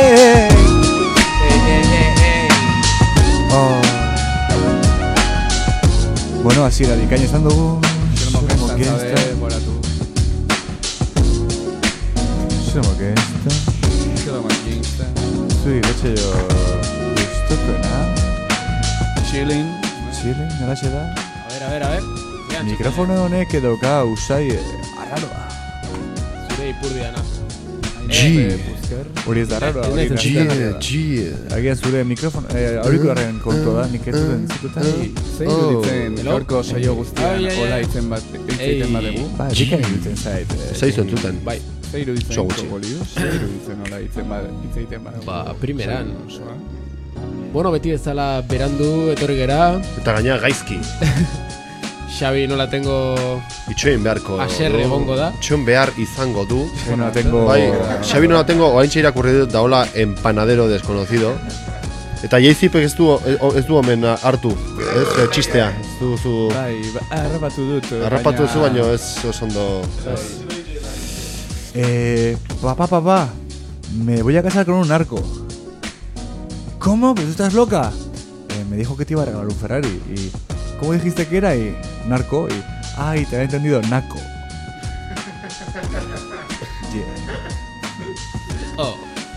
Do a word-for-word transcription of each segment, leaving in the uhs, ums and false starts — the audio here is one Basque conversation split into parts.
Oh. Bueno, así la dikaina izan dugu. Zermo gesta, moratu. Zermo gesta. Zermo gesta. Zui, gotxe jo... Gustotena. Chilling. Chilling, nagaxe da. A ver, a ver, a ver. Mikrofono honek edo ga usai arraroa. Zure ipurdiana. G. Hori ez da arraroa. G, G. Agian zure mikrofono, aurikularren kontu da, nik ez duten zitutan. Zein duditzen, gaurko saio guztian, hola itzen bat, itzaiten bat dugu. Ba, dikain duditzen zait. Zaizu entzuten. Bai, zein duditzen kropolio, zein duditzen hola itzen bat, itzaiten bat dugu. Ba, primeran. Bueno, beti bezala berandu, etorri gera. Eta gaina gaizki. Xabi nola tengo... Itxoin beharko... Aserre egongo da. Itxoin behar izango du. Xabi nola tengo... Bai, Xabi nola tengo, oraintxe irakurri dut daola empanadero desconocido. Eta jaizipek ez du, ez du omen hartu, ez, txistea. Ez du, zu... Bai, harrapatu dut. Harrapatu zu baino ez osondo... Eh, papá, papá, me voy a casar con un narco. ¿Cómo? ¿Pues tú estás loca? Eh, me dijo que te iba a regalar un Ferrari y... ¿Cómo dijiste que era? Y narco y... Ay, te había entendido, naco. Yeah. Oh.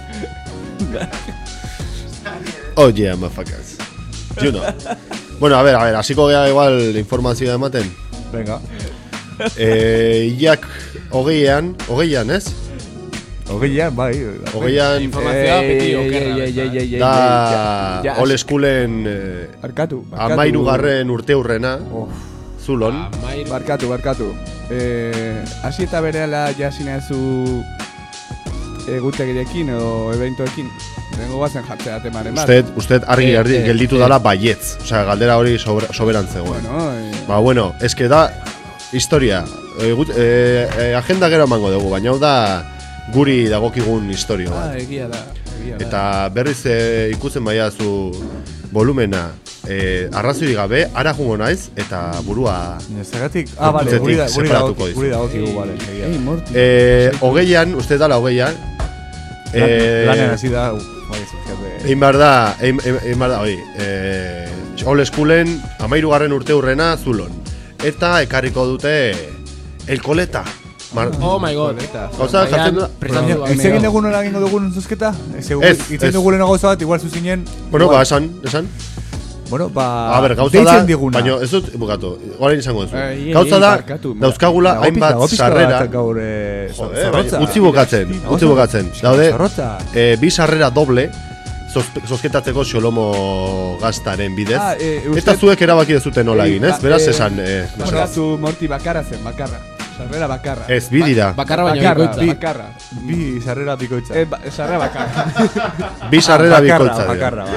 Oh yeah, motherfuckers. You know. Bueno, a ver, a ver, hasiko gea igual informazioa ematen. Venga. Eh, jak hogeian, hogeian, ez? Hogeian, bai. Hogeian... Informazioa beti okerra. Da... All Schoolen... Barkatu, barkatu. Amairu garren urte hurrena. Zulon. Barkatu, barkatu. Asi eta berehala jasina zu egutegirekin edo eventoekin. Dengo bazen jartzea temaren bat. Usted, usted argi argi gelditu dala baietz. Osea, galdera hori soberan zegoen. Bueno, ba, bueno, eske da... Historia. Agenda gero emango dugu, baina hau da... Guri dagokigun historio bat. Ah, egia da, egia da. Eta berriz e, ikusten baia zu volumena e, arrazoirik gabe, ara jungo naiz, eta burua... Zergatik? Ah, bale, guri dagokigu, bale. Ei, Morty. Hogeian, uste dala hogeian. Lanen hasi da... Egin behar da, egin behar da, oi. All Schoolen amairu garren urte hurrena Zulon. Eta ekarriko dute El Koleta. Mar oh my god. Gauza, jartzen da. Ez egin egun hori egingo dugun zuzketa? Ez, itzen dugun gauza bat, igual zuzinen... Bueno, ba, esan, esan. Bueno, ba... A ber, gauza da, baina ez dut, bukatu, gorain izango duzu. Gauza da, dauzkagula hainbat sarrera... Utzi bukatzen, utzi bukatzen. Daude, bi sarrera doble, zozketatzeko xolomo gaztaren bidez. Eta zuek erabaki dezuten nola egin, ez? Beraz, esan... Bueno, zu Morty bakarra zen, bakarra. Sarrera bakarra. Ez, bi dira. Bakarra baina bikoitza. Bakarra. Bi sarrera bikoitza. Eh, sarrera bakarra. Bi sarrera bikoitza. Bakarra,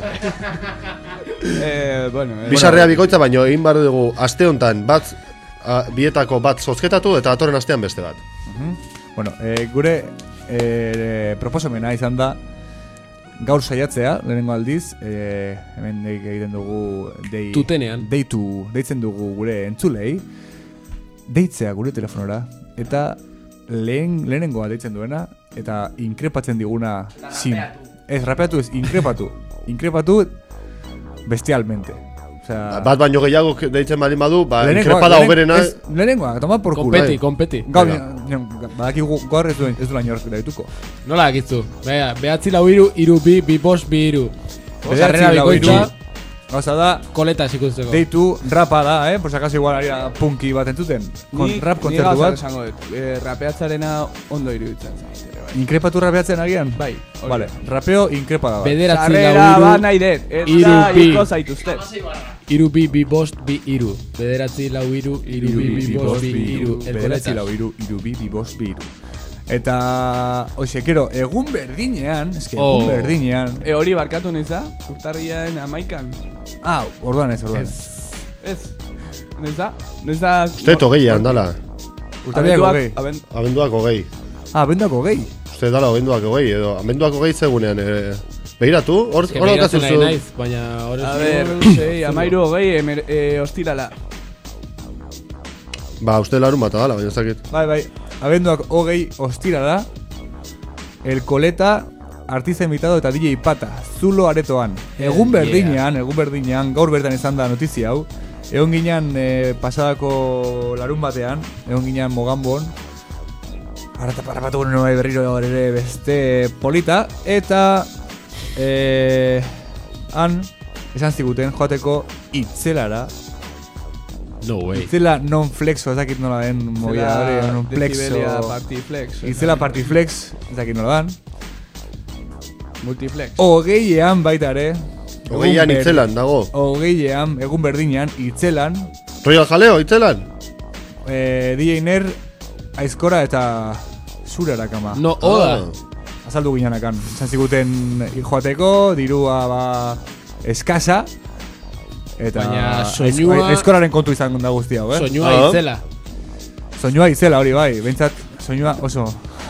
Eh, bueno. Bi sarrera bikoitza, baina egin behar dugu aste honetan bat, bietako bat zozketatu eta datorren astean beste bat. Bueno, gure proposamena izan da gaur saiatzea, lehenengo aldiz, hemen egiten dugu tutenean. Deitu, deitzen dugu gure entzulei. Deitzea gure telefonora eta lehen, lehenengoa deitzen duena eta inkrepatzen diguna sim. Ez, rapeatu ez, inkrepatu. Inkrepatu bestialmente. O sea, bat baino gehiago deitzen baldin badu, ba, inkrepada hoberena... Lehenengoa, toma por culo. Kompeti, kompeti. Gaur, badaki gaur ez duen, ez du lain horak daituko. Nola dakitzu? Bea, behatzi lau iru, iru bi, bi bost, bi iru. Sarrera bikoitza. Gauza da, koleta zikusteko. Deitu, rapa da, eh? Por si acaso igual haria punki bat entzuten. Kon, ni, rap kontzertu bat. Ni gauza esango dut, eh, rapeatzarena ondo iruditzen zaite. Bai. Inkrepatu rapeatzen agian? Bai. Vale, rapeo inkrepada bat. Bederatzi lau iru. Sarrera ba nahi dut, ez da iko zaituzte. Iru bi, bi bost, bi iru. Bederatzi lau iru, iru bi, bi bost, bi iru. Bederatzi lau iru, iru bi, bi bost, bi iru. Eta, oize, kero, egun berdinean, eske, egun berdinean... E hori barkatu niza, urtarriaren amaikan. Ah, orduan ez, orduan ez. Ez, niza, niza... Uste hogeian, dala. Urtarriak hogei. Abenduak hogei. Ah, abenduak hogei. Uste dala abenduak hogei, edo abenduak hogei zegunean, eh... Begiratu, hor daukazu zu... Baina, hor ez... A ber, sei, amairu hogei, ostirala. Ba, uste larun bat dala, baina ez dakit. Bai, bai. Abenduak hogei ostira da. El Koleta artista invitado eta D J Pata, Zulo aretoan. Egun berdinean, egun berdinean, gaur bertan izan da notizia hau. Egon ginean e, pasadako larun batean, egon ginean Mogambon. Arata parrapatu gure nahi berriro ere beste polita. Eta e, han esan ziguten joateko Itzelara. No way. Itzela non-flexo, ez dakit nola den movida hori, non-flexo. Itzela party-flex. Itzela party-flex, ez dakit nola den. Multiflex. Ogeian baita ere. Ogeian Itzelan dago. Ogeian, egun berdinean, Itzelan. Royal Jaleo, Itzelan? Eh, D J Ner, Aizkora eta Zurara kama. No, oda. Ah. Azaldu gineanakan. Izan ziguten joateko, dirua ba eskasa. Eta baina soinua... Aizkoraren kontu izan da guzti hau, eh? Soinua ah. Itzela. Soinua Itzela hori bai, behintzat soinua oso...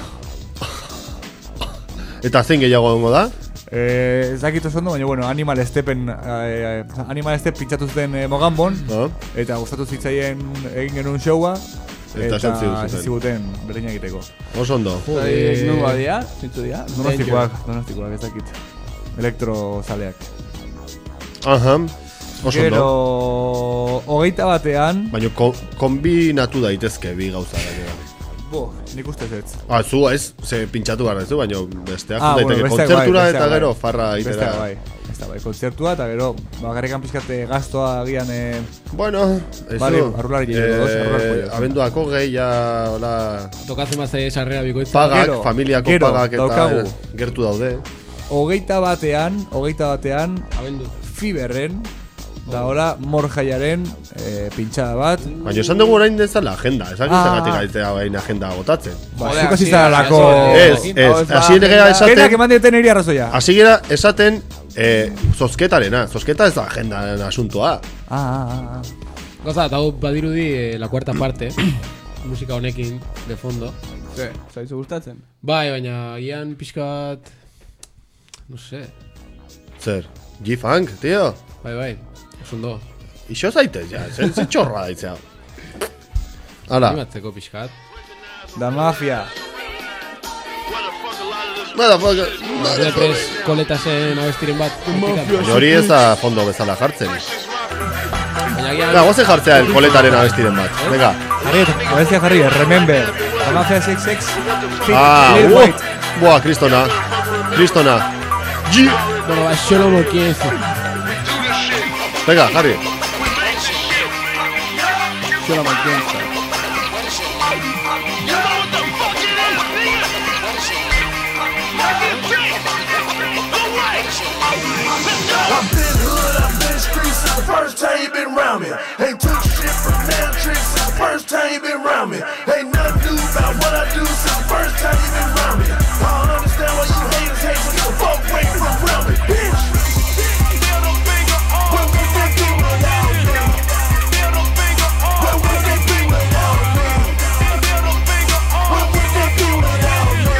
Eta zein gehiago dongo da? Eh, ez dakit oso ondo, baina bueno, Animal Stepen eh, Animal Step pintzatu zuten eh, Mogambon ah. eta gustatu zitzaien egin genuen showa eta ez ziguten berdina egiteko. Oso ondo. Joder, nungo dia? Zintzu dia? Donostikoak, donostikoak, ez dakit. Elektrozaleak. Aha. Oso Gero, ondo. hogeita batean... Baina ko kombinatu daitezke bi gauza da. Bo, nik ustez ez. Ah, zu ez, ze pintxatu gara ez du, baina besteak Ah, daiteke bueno, besteak kontzertura bai, eta besteak gero bai. farra Besteak itera. bai, besteak bai, kontzertua eta gero bakarrikan pizkate gastoa agian eh, Bueno, ez Vale, du. arrulari llego dos, arrulari pollo. Abenduako gehi ja, hola, Tokatzen bat zaie sarrera bikoitza. pagak, Gero, familiako gero, pagak eta daukagu. gertu daude. hogeita batean, hogeita batean, Abendu. Fiberren, da hola Morjaiaren eh, pintxada bat. Baina esan dugu orain dezala agenda, esan Ah. gizagatik gaitea baina agenda botatzen. Ba, Joder, zuko hasi- zizaralako... Ez, ez, hasi negea Kenak esaten, eman dioten eri arrazoia. hasi gera esaten eh, zozketarena, zozketa ez da agendaren asuntoa. Ah, ah, ah. Goza, eta hau badirudi eh, la cuarta parte. Musika honekin, de fondo. Ze, zaizu gustatzen? Bai, baina gian pixkat... No sé. Zer, G-Funk, tío? Bai, bai. Osundo. Ixo zaitez, ja, zer zer txorra daitzea. Hala, Animatzeko pixkat. Da mafia. nada, fuck. Depres koletasen abestiren bat. Baina hori ez da fondo bezala jartzen. Baina gian... Venga, guazen jartzea el koletaren abestiren bat. Venga. Jarri, gabezia jarri, remember. Da mafia sex sex. Ah, Clear uh, white. buah, kristona. Kristona. G. Bueno, ba, xolo mokienzu. Venga, jarri. Yo la mantengo. I've been hood, I've been streets since the first time you been around me. Ain't took shit from now tricks since the first time you been around me. Ain't nothing new about what I do since the first time you been around me. I don't understand why you haters hate when you fuck away from around me, bitch. What would they do without me? What would they do without me? What would they do without me?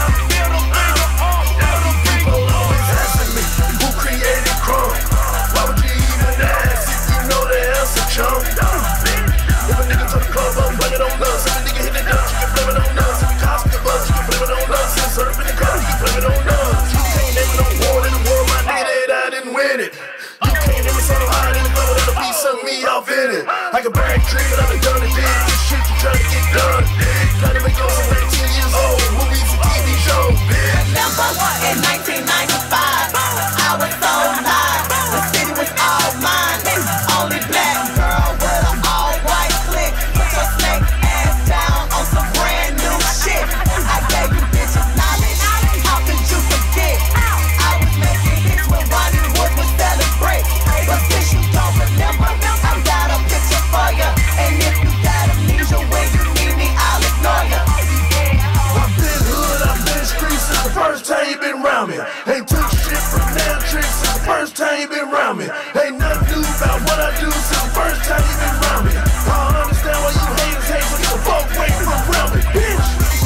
People always asking me, who created crunk? Why would you even ask if you know the answer, chump? If a nigga turn the club up, blame it on us. If a nigga hit the dance, you can blame it on us. If you cops the bus, you can blame it on us. If surf in the car, you can blame it on us. You can't name it on war in the world, my nigga, that I didn't win it. You can't name me so high in the club without a piece of me off in it. I can burn tree, but I've been done and did this shit you trying to get done. Gotta make goals at nineteen years old, movies and T V shows, bitch. Remember in nineteen ninety-five, I was so high, the city was all mine. Only black girl with an all-white clique. Put your snake ass down on some brand new shit. I gave you bitches knowledge, how could you forget? I was making hits when Ronnie Wood would celebrate. But since you don't remember, I got a picture for you. And if you got amnesia when you need me, I'll ignore you. I've been hood, I've been streets since the first time you been around me. Ain't took shit from now tricks since the first time you been around me. Ain't nothing new about what I do since the first time you been around me. I don't understand why you haters hate when you fuck away from around me, bitch.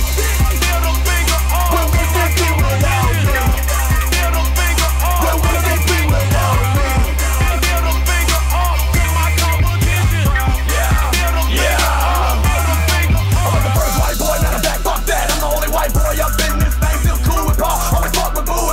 What would they do without me? What would they do without me? I'm the first white boy, not a back, fuck that. I'm the only white boy up in this thing, still cool with Paul. Always fuck with boo,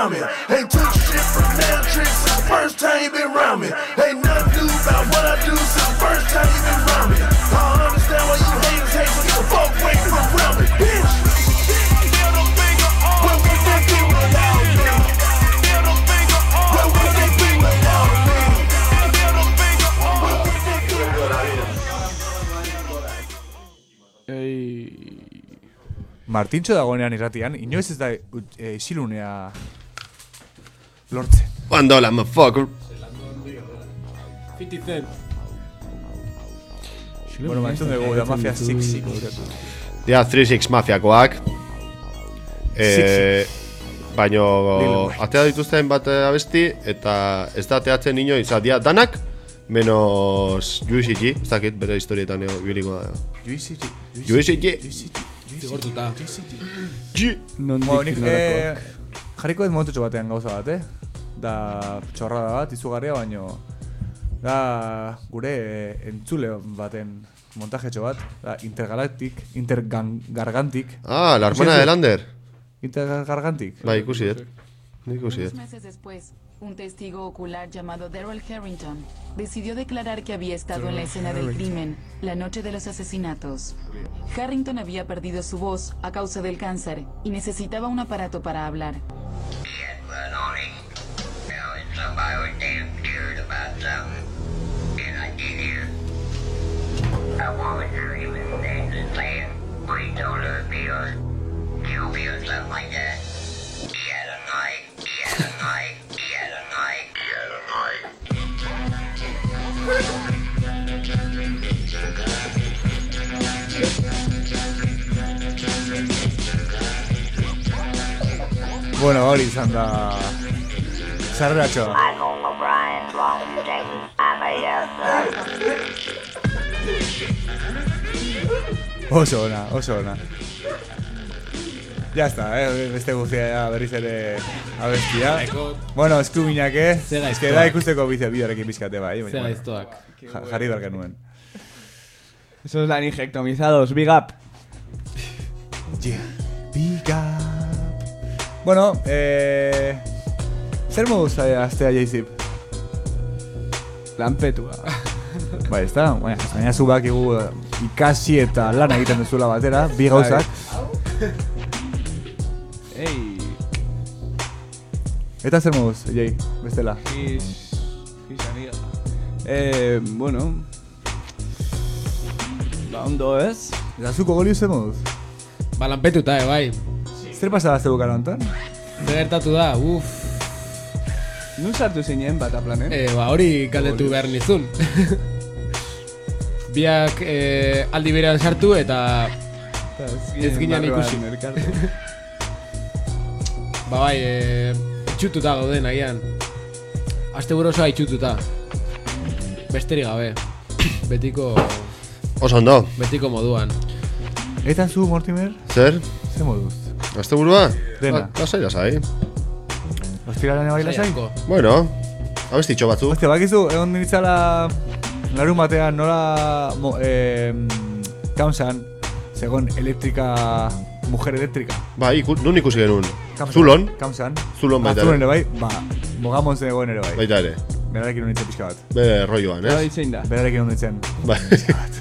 around me. Ain't took shit from damn tricks since the first time you been around me. Ain't nothing new about what I do since the first time you been around me. I don't understand why you haters hate, so get the fuck away from around me, bitch. What would they do without me? What would they do without me? What would they do without me? Ei... Martintxo dagoenean irratian, inoiz ez da e, isilunea lortzen. One dollar, motherfucker. fifty cent. Bueno, mantzun dugu da Mafia six six. Dia three six mafiakoak. Eh, baino atea dituzten bat abesti eta ez da ateatzen inoiz, dia danak menos Juicy G, ez dakit bere historietan biliko da. Juicy G. Juicy G. Zigortuta. Bueno, nik eh, jarriko ez momentutxo batean gauza bat, eh? Da txorrada bat, izugarria, baino da gure eh, entzule baten montajetxo bat, da Intergalactic, Intergargantic. Ah, la hermana de Lander. Intergargantic. Bai, ikusi dut. Ikusi Unos dut. meses después, un testigo ocular llamado Daryl Harrington decidió declarar que había estado en la escena del crimen la noche de los asesinatos. Harrington había perdido su voz a causa del cáncer y necesitaba un aparato para hablar. Bueno, hori izan da sarreratxoa. Oso ona, oso ona. Ya está, eh, beste guztia ya berriz ere abestia. Bueno, eskuminak, eh? Ez que da ikusteko bideorekin bizkate bai. Zer gaiztoak. Jarri barka nuen. Esos laringectomizados, big up. Yeah, big up. Bueno, eh... zer moduz astea jaizip? Lanpetua. Bai, ez da, baina zu bakigu ikasi eta lan egiten duzula batera, bi gauzak. Ei. Eta zer moduz, jai, bestela? Gis... Gis amiga. Eh, bueno... Ba, ondo ez? Eta zuko goliu zer moduz? Ba, lanpetuta, eh, bai. Zer pasaba zeu gara honetan? Zer gertatu da, uff. Nun sartu zinen bat aplanen? Eh, ba, hori galdetu behar nizun. Biak eh, aldi berean sartu eta ez ginen ikusi. Ba bai, eh, itxututa gauden agian. Aste buru osoa itxututa. Besterik gabe. Betiko... Oso ondo. Betiko moduan. Eta zu, Mortimer? Zer? Zer moduz? Azte burua? Dena. Lasai, lasai. Ostiralean bai lasai? Bueno, abestitxo batzu. Hostia, bakizu, egon dinitzala larun batean nola mo, eh, kaunzan, segon elektrika, mujer elektrika. Ba, iku, nun ikusi genuen? Zulon? Kaunzan. Zulon baita ere. Zulon ere bai, ba, mogamon zegoen ere bai. Baita ere. Berarekin honitzen pixka bat. Bere rolloan, ez? Bera ditzein da. Berarekin honitzen Ba. pixka bat.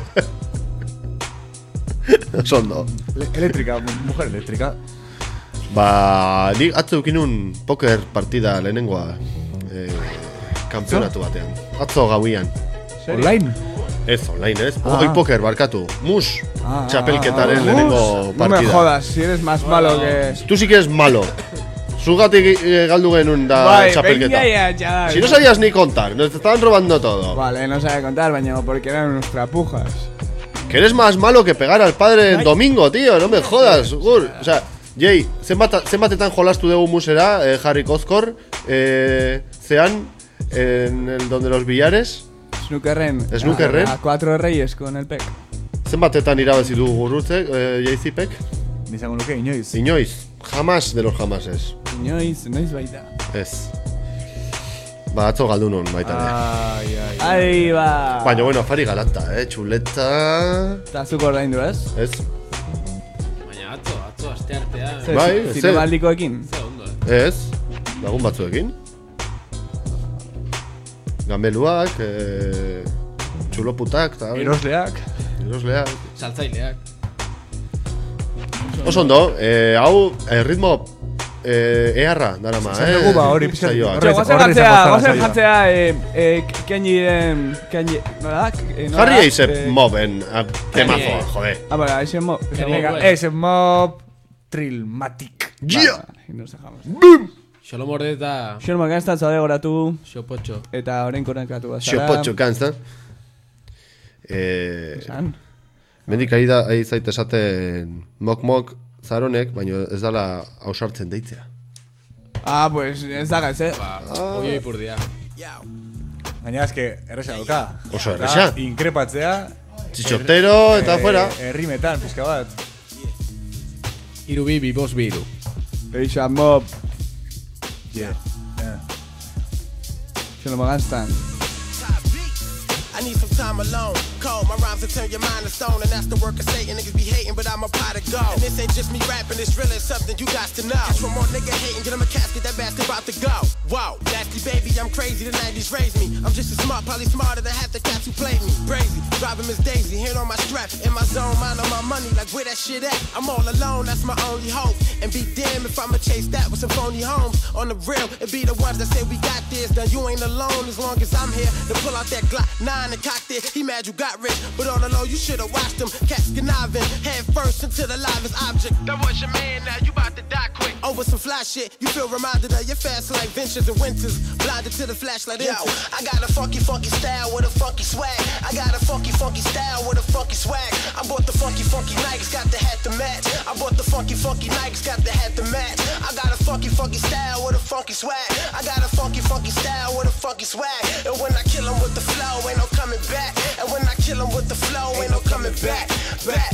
Sondo. Elektrika, mujer elektrika. Ba, nik atzo eukinun poker partida lehenengoa eh, kampionatu batean. Atzo gauian. Online? Ez, online, ez? Ah. Hoi poker, barkatu. Mus, Ah, txapelketaren ah, ah, lehenengo No partida. me jodas, si eres más malo que... Tú sí que eres malo. Zugatik eh, galdu genuen da Bai, txapelketa. venga ya, chaval. Si no sabías ni contar, nos estaban robando todo. Vale, no sabe contar, baina, porque eran unos trapujas. Que eres más malo que pegar al padre en domingo, tío, no me jodas. Gur. O sea, Jay, zenbat, zenbatetan jolastu dugu musera, eh, Harry Kozkor, eh, zean, en el donde los billares. Snookerren. Snookerren. A, a cuatro reyes con el pec. Zenbatetan irabazi du gurrutzek, eh, Jay-Zipek? Nizango nuke, inoiz. Inoiz, jamás de los jamases. Inoiz, noiz baita. Ez. Ba, atzo galdu non baita ere. Ai, ai, ai. Ahí va. Baina, bueno, afari galanta, eh, txuleta... Eta zuko ordaindu ez? Ez? Baina atzo, atzo, aste artea. Zer, Bai, zi- zer. zinemaldikoekin. Zer ondo, eh? Ez? lagun batzuekin. Gameluak, eh, txuloputak, eta... Erosleak. Erosleak. Saltzaileak. Oso ondo, eh, hau, eh, ritmo eh, eharra, dara ma, eh? Zan ba, hori pizkat. Gozen jantzea, gozen jantzea, keini den, keini, nola? Jarri eize moben, temazoa, jode. Ah, bara, eize mob. Eize mob, Trillmatic. Yeah! Nos dejamos. Boom! Xolo morde eta... Xolo magazta, zade goratu. Xopotxo. Eta orain konekatu bazara. Xopotxo, kanzta. Eh... Esan? Mendik ari da, ari zaite esaten mok-mok zaronek, baina ez dala hausartzen deitzea. Ah, pues ez da gaiz, eh? Ba, oio ipurdia. Baina eske, erresa doka. Oso erresa. Inkrepatzea. Txixotero eta fuera. Errimetan, pizka bat. Iru bi, bi, bos bi iru. Eixa mob. Yeah. Xolo magaztan. I need some time alone. Cold, my rhymes will turn your mind to stone, and that's the work of Satan. Niggas be hating, but I'm a pot of gold. And this ain't just me rapping, it's really something you got to know. Cause from more nigga hating, get him a casket, that bastard about to go. Whoa, nasty baby, I'm crazy, the nineties raised me. I'm just as smart, probably smarter than half the cats who played me. Brazy, driving Miss Daisy, hand on my strap. In my zone, mind on my money, like where that shit at? I'm all alone, that's my only hope. And be damned if I'ma chase that with some phony homes. On the real, it be the ones that say we got this done. You ain't alone as long as I'm here to pull out that Glock nine and cock this. He mad you got rich, but on the low you should've watched him. Cats conniving, head first into the livest object. That was your man, now you about to die quick. Over some fly shit, you feel reminded of your fast life ventures and winters. Blinded to the flashlight. Yo, I got a funky, funky style with a funky swag. I got a funky, funky style with a funky swag. I bought the funky, funky Nikes, got the hat to match. I bought the funky, funky Nikes, got the hat to match. I got a funky, funky style with a funky swag. I got a funky, funky style with a funky swag. And when I kill 'em with the flow, ain't no coming back. And when I kill 'em with the flow, ain't no coming back. Back.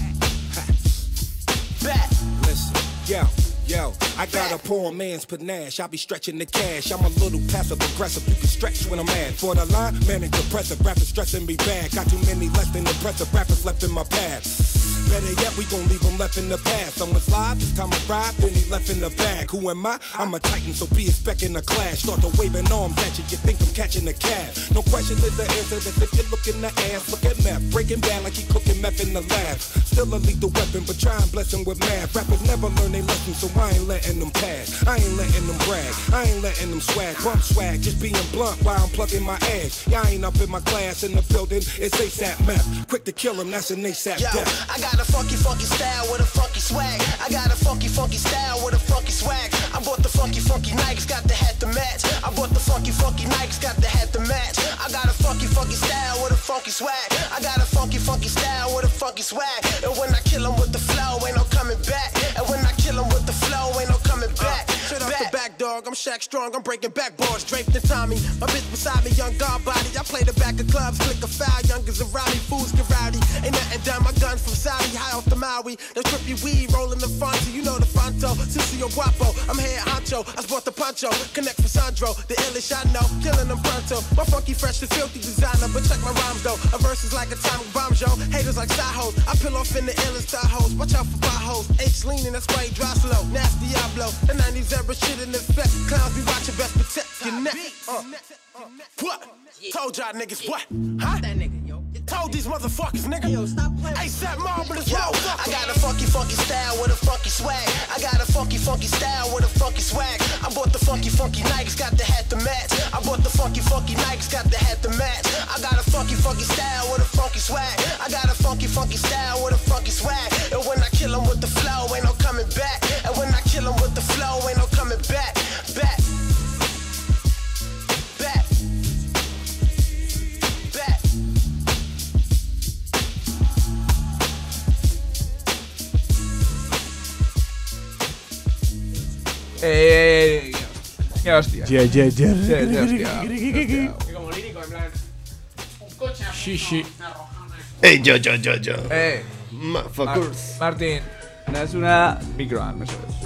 Back. Listen, yo. Yo, I got a poor man's panache. I be stretching the cash. I'm a little passive aggressive. You can stretch when I'm mad. For the line, manic depressive. Rappers stressing me bad. Got too many less than impressive rappers left in my path. Better yet, we gon' leave them left in the past. Someone slide, this time I ride, then he left in the bag. Who am I? I'm a titan, so be expecting a clash. Start to waving arms at you, you think I'm catching a cab. No question is the answer, that if you look in the ass, look at meth. Breaking down like he cooking meth in the lab. Still a lethal weapon, but try and bless him with math. Rappers never learn they lesson, so I ain't letting them pass. I ain't letting them brag, I ain't letting them swag. Bump swag, just being blunt while I'm plugging my ass. Y'all ain't up in my class in the building, it's ASAP meth. Quick to kill him, that's an ASAP Yo, death. I got a funky, funky style with a funky swag. I got a funky, funky style with a funky swag. I bought the funky, funky Nikes, got the hat to match. I bought the funky, funky Nikes, got the hat to match. I got a funky, funky style with a funky swag. I got a funky, funky style with a funky swag. And when I kill 'em with the flow, ain't no coming back. And when I kill 'em with the flow, ain't no coming back. Straight off the back, dog, I'm Shaq Strong, I'm breaking backboards, draped in Tommy. My bitch beside me, young guard body. I play the back of clubs, click a foul, youngers around me, fools get rowdy. Ain't nothing done, my gun from Saudi, high off the Maui. The trippy weed, rolling the Fonto, you know the Fonto. Sissio Guapo, I'm head honcho, I sport the poncho. Connect for Sandro, the illish I know, killing them pronto. My funky, fresh, and filthy designer, but check my rhymes though. A verse is like atomic bomb, Joe. Haters like side hoes, I peel off in the illest star hoes. Watch out for potholes, H leaning, that's why he dry slow. Nasty Diablo, the nineties era shit in effect. Clowns be watching, best protect your neck. Uh. What? Told y'all niggas what? Huh? That nigga, yo. Told these motherfuckers, nigga. Yo, stop playing. ASAP Mob with his yo. I got a funky, funky style with a funky swag. I got a funky, funky style with a funky swag. I bought the funky, funky Nikes, got the hat to match. I bought the funky, funky Nikes, got the hat to match. I got a funky, funky style with a funky swag. I got a funky, funky style with a funky swag. And when I kill 'em with the flow, ain't no coming back. And when I kill 'em with the flow, ain't no coming back. Back. Back. Back. Eh, qué hostia. Yeah, yeah, yeah. Qué hostia. Como lírico, en plan. Un coche. Sí, sí. Hey, yo, yo, yo, yo. Eh, Motherfuckers. Martín, es una microan, eso es.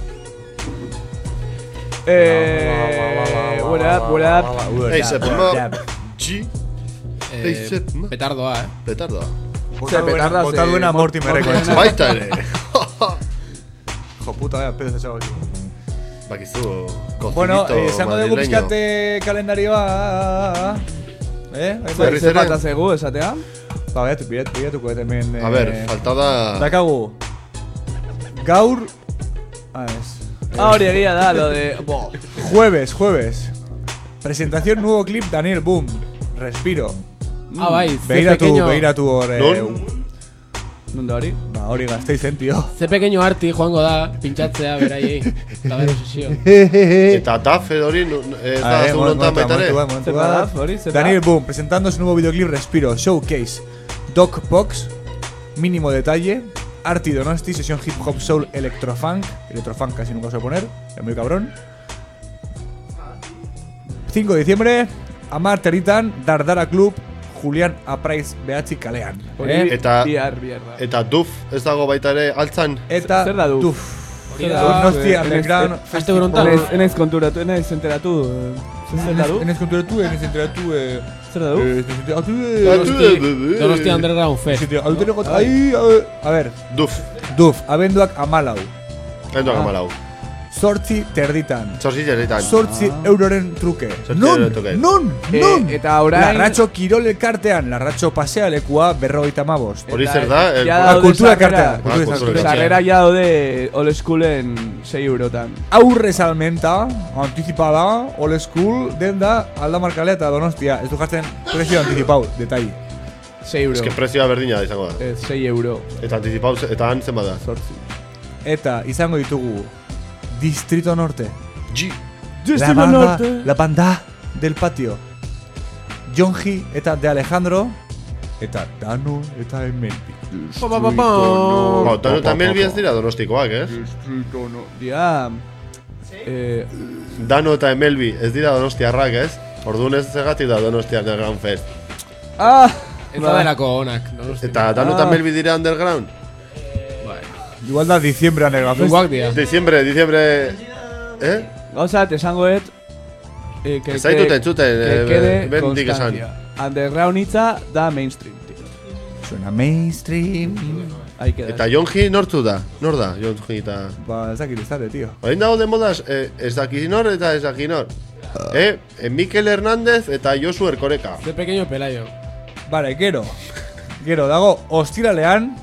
Eh, what up, what up? ASAP Mob. G. Eh, ASAP Mob. petardoa, eh. Petardoa. Bota duena Mortimerreko. Baita ere. Jo puta, vaya pedo ese chaval. bakizu, cocinito bueno, esango dugu madrileño. pizkate kalendarioa. Eh? Zer bat azegu, esatea? Ba, behatu, behatuko eta hemen... A ver, falta da... Dakagu. Gaur... Ah, es... Ah, hori egia da, lo de... Bo. Jueves, jueves. Presentación nuevo clip Daniel Boom. Respiro. Ah, bai, Behiratu, behiratu hor... Non? Nonde hori? Ba, hori gazteizen, tio. Ze pequeño arti joango da, pintxatzea beraiei. Eta bero sesio. Eta Daf edo hori, ez da zegoetan baita ere? Daniel Boom, presentando su nuevo videoclip Respiro, Showcase, Doc Box, Mínimo Detalle, Arti Donosti, sesión hip hop soul electrofunk, electrofunk casi nunca se va a poner, es muy cabrón. cinco de diciembre, Amar Territan, Dardara Club, Julián Apraiz behatzi kalean. Eh? Eta, eta Duf ez dago baita ere altzan? Eta zer da Duf? Duf. Donosti Underground Festival honetan. Enez konturatu, enez enteratu. Zer da Duf? Enez konturatu, enez enteratu. Zer da Duf? Donosti, Donosti Underground Fest. A ver. Duf. Duf, abenduak amalau. Abenduak amalau. Zortzi terditan. Zortzi terditan. Zortzi euroren truke. Non, non, non. Eta orain... Larratxo Kirol elkartean, Larratxo pasea lekua berrogeita mabost. Hori zer da? Kultura elkartea. Sarrera ya daude old schoolen sei eurotan. Aurre salmenta, anticipada, old school, den da Aldamarkalea eta Donostia. Ez du jartzen prezio anticipau, detai. sei euro. Ez que prezioa berdina da izango da. Ez, sei euro. Eta anticipau, eta han zenba da. Zortzi. Eta izango ditugu Distrito Norte. G. La banda, la banda del patio. Jonji eta de Alejandro. Eta Dano eta Emelbi. Ba, Dano eta Emelbi ez dira donostikoak, ez? Distrito Norte. Dia... Eh... Dano eta Emelbi ez dira donostiarrak, ez? Orduan ez zegatik da Donostia Underground Fest. Ah! Eta delako onak. Eta Dano eta Emelbi dira Underground? Igual da diciembre Underground Fest. Diciembre, diciembre... Eh? Gauzat, esangoet... Eh, ez zaitut entzuten, eh, bendik esan. Underground hitza da mainstream. Suena mainstream. Eta Jonji nortu da? Nor da, Jonji eta... Ba, ez dakit ez dara, tío. Hain dago den modaz, eh, ez dakit nor eta ez dakit nor. Eh, eh, Mikel Hernández eta Josu Erkoreka. De pequeño Pelayo. Vale, gero. Gero, dago, ostiralean...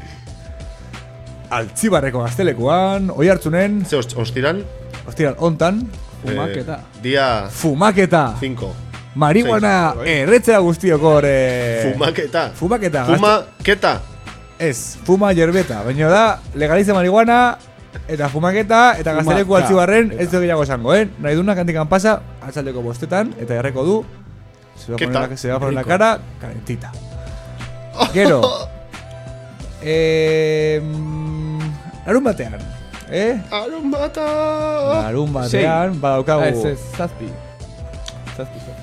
Altzibarreko gaztelekuan, oi hartzunen... Ze ostiral? Ostiral, ontan... Fumaketa. Eh, dia... Fumaketa. Cinco. Marihuana erretzea guztioko hore... Fumaketa. Fumaketa. Fumaketa. Ez, fuma yerbeta. Baina da, legaliza marihuana, eta fumaketa, eta gazteleku altzibarren, ez dugu gehiago esango, eh? Nahi duna kantikan pasa, atzaldeko bostetan, eta jarreko du... Se va a poner la cara calentita. Gero... Eh... Arun batean, eh? Arun bata! Arun batean, badaukagu... Ez, ez, zazpi. Zazpi, zazpi.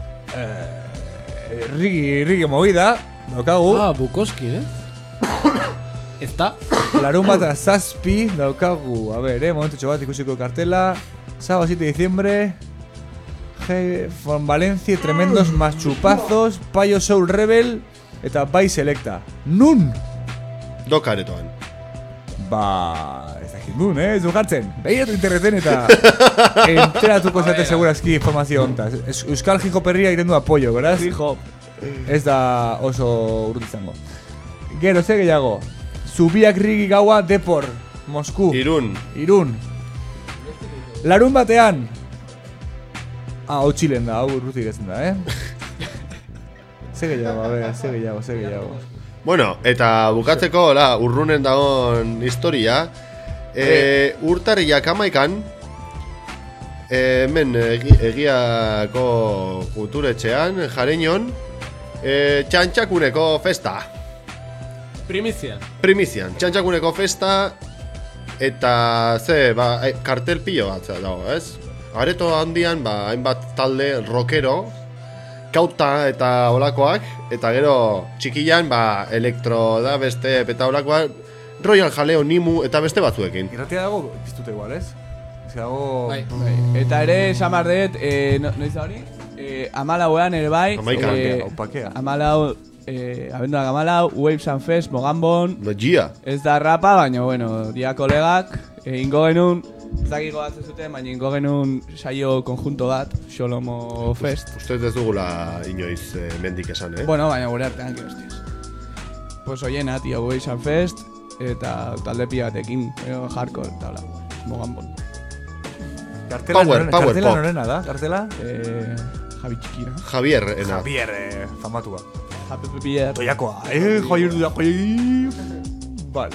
Eh, Rigi, Rigi movida, daukagu... Ah, Bukowski, eh? Ez da? Larun bata zazpi, daukagu... A ver, eh, momentu txobat ikusiko kartela... Sábado siete de diciembre... G... Von Valencia, tremendos machupazos... Payo Soul Rebel... Eta bai selecta. Nun! Dokaretoan. Ba... Ez dakit nun, eh? Ez du jartzen. Behiratu interneten eta... Enteratuko zate segurazki informazio hontaz. Euskal Hip Hoperria iten du apoio, beraz? Hip Hop. Ez da oso urut izango. Gero, ze gehiago. Zubiak Rigi gaua Depor. Mosku. Irun. Irun. Larun batean. Ah, hau txilen da, hau urrutik ezen da, eh? Ze gehiago, a ver, ze gehiago, ze gehiago. Bueno, eta bukatzeko, la, urrunen dagoen historia. E, urtarriak amaikan, e, hemen egi, egiako kulturetxean, Jareñon, e, txantxakuneko festa. Primizia. Primizian, txantxakuneko festa, eta ze, ba, e, kartel pilo bat dago, ez? Areto handian, ba, hainbat talde rockero, kauta eta olakoak, eta gero txikian, ba, elektro da beste eta olakoak, Royal Jaleo, Nimu eta beste batzuekin. Irratia dago piztute igual, ez? Ez dago... Bai, bai. Eta ere, esan behar dut, eh, no, noiz da hori? Eh, amalauean ere bai... Amaikan. Eh, Opakea. Amalau, eh, abenduak amalau, Waves and Fest, Mogambon... Magia. Ez da rapa, baina, bueno, dia kolegak, egingo genuen... Ez dakik goatzen zuten, baina ingo genuen saio konjunto bat, Xolomo Fest. Uste ez dugula inoiz eh, mendik esan, eh? Bueno, baina gure artean, que hostias. Pues oiena, tío, gu izan Fest, eta talde piatekin, eh, hardcore, eta hola, mogambon. Kartela Power, norena, power kartela pop. norena da, kartela? Eh, Javi Txikira. Javier, ena. Javier, eh, famatua. Javier. Toiakoa, eh, Javier Javier. Vale.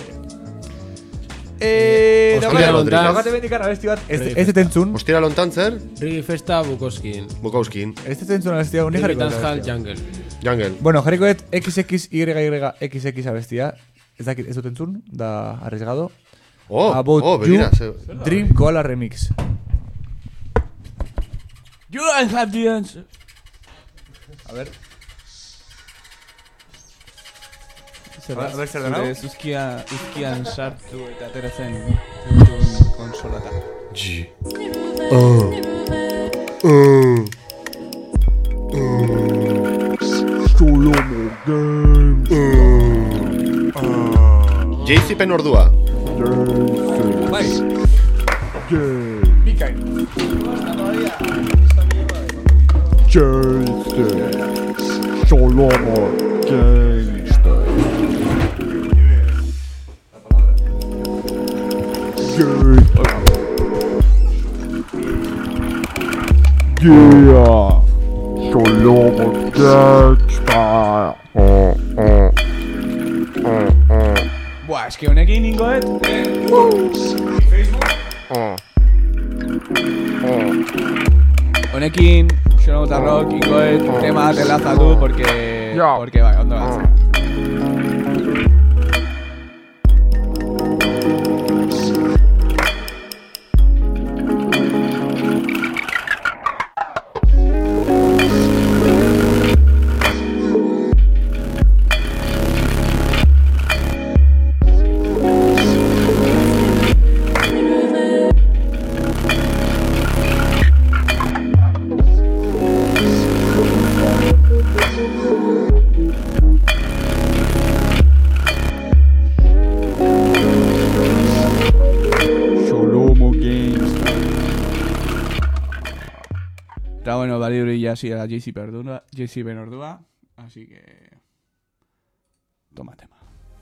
Eh, Ostiral lontan. Daukate bendikan abesti bat, ez detentzun. Ostiral lontan zer? Rigi Festa Bukoskin. Bukauskin. Ez detentzun abesti hau, ni Rigi jarriko Dancehall abestia. Jungle. Jungle. Bueno, jarriko et X X Y Y X X abestia. Ez dakit, ez dutentzun, da arriesgado. Oh, About oh, You, begira. ze- Dream Koala Remix. You don't have the answer. A ver. Zer A ver, zer da, no? Zuzkia, uzkian sartu eta ateratzen dutun konsolata. G. Uh. Uh. J C Pen ordua. Bai. Bikain. Buah, eski honekin ingoet. Honekin, Xolomo eta Rock ingoet tema bat elazatu, porque... Porque bai, ondo bat. Eta bueno, balibri ya si era J C Perduna, J C Benordua, así que... Toma tema.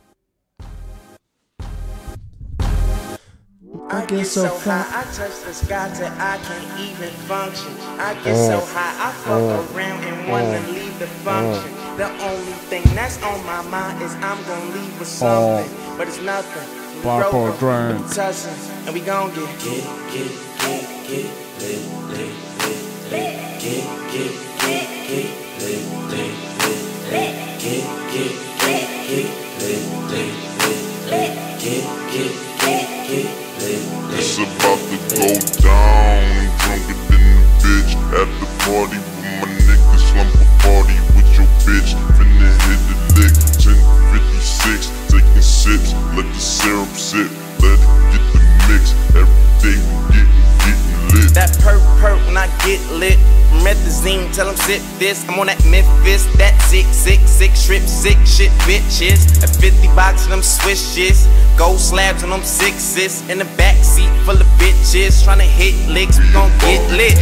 I get so high, I touch the sky till I can't even function. I get so high, I fuck around and wanna leave the function. The only thing that's on my mind is I'm gonna leave with something, but it's nothing. We Purple broke drink. up, we touching, and we gon' get get get get get lit lit lit get get get get lit lit lit get get get get lit lit lit get get get get. It's about to go down, drunker than a bitch. At the party with my niggas, slump a party with your bitch. Finna hit the lick, ten fifty-six, taking sips, let the syrup sit, let it get the mix. Every day we getting, getting lit. That perk perk when I get lit. Methazine, tell them sit this. I'm on that Memphis, that sick, sick, sick, strip, sick shit, bitches. A fifty box of them swishes. Gold slabs on them sixes. In the backseat full of bitches. Tryna hit licks, we gon' get lit.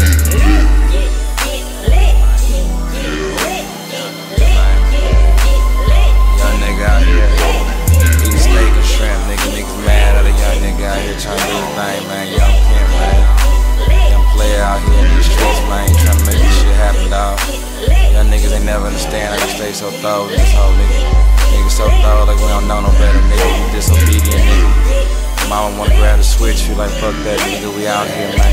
Young nigga out here eating steak and shrimp. Nigga, niggas mad at a young nigga out here trying to do his thing, man. Young pimp, man. Young player out here in these streets, man. Trying to make this shit happen, dawg. Young niggas ain't never understand how you stay so thorough with this whole nigga. Niggas so thorough like we don't know no better, nigga. You disobedient, nigga. Mama wanna grab the switch, you like, fuck that, nigga. We out here, man.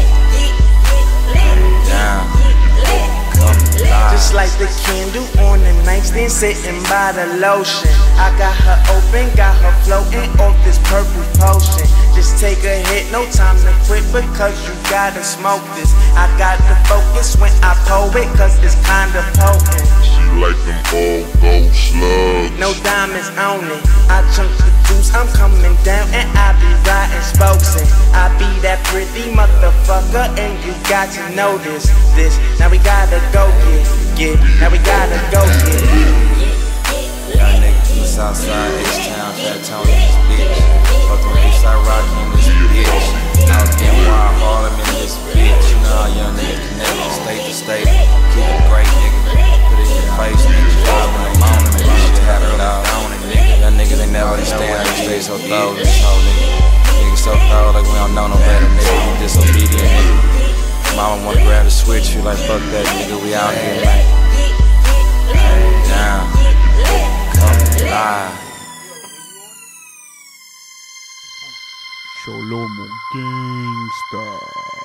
Down. Just like the candle on the nightstand, sitting by the lotion. I got her open, got her floating off this purple potion. Just take a hit, no time to quit because you gotta smoke this. I got to focus when I pull it cause it's kinda potent. She like them all gold slugs. No diamonds on it. I chunk the juice, I'm coming down and I be riding spokes. I be that pretty motherfucker and you got to know this. This, now we gotta go get, get, now we gotta go get. Young nigga from the south side, H-Town, Fat Tony, this bitch. Fuck with H-Side Rocky in this bitch. I was getting with you, like fuck that nigga, we out here like down, come live. Sholomo Gangsta.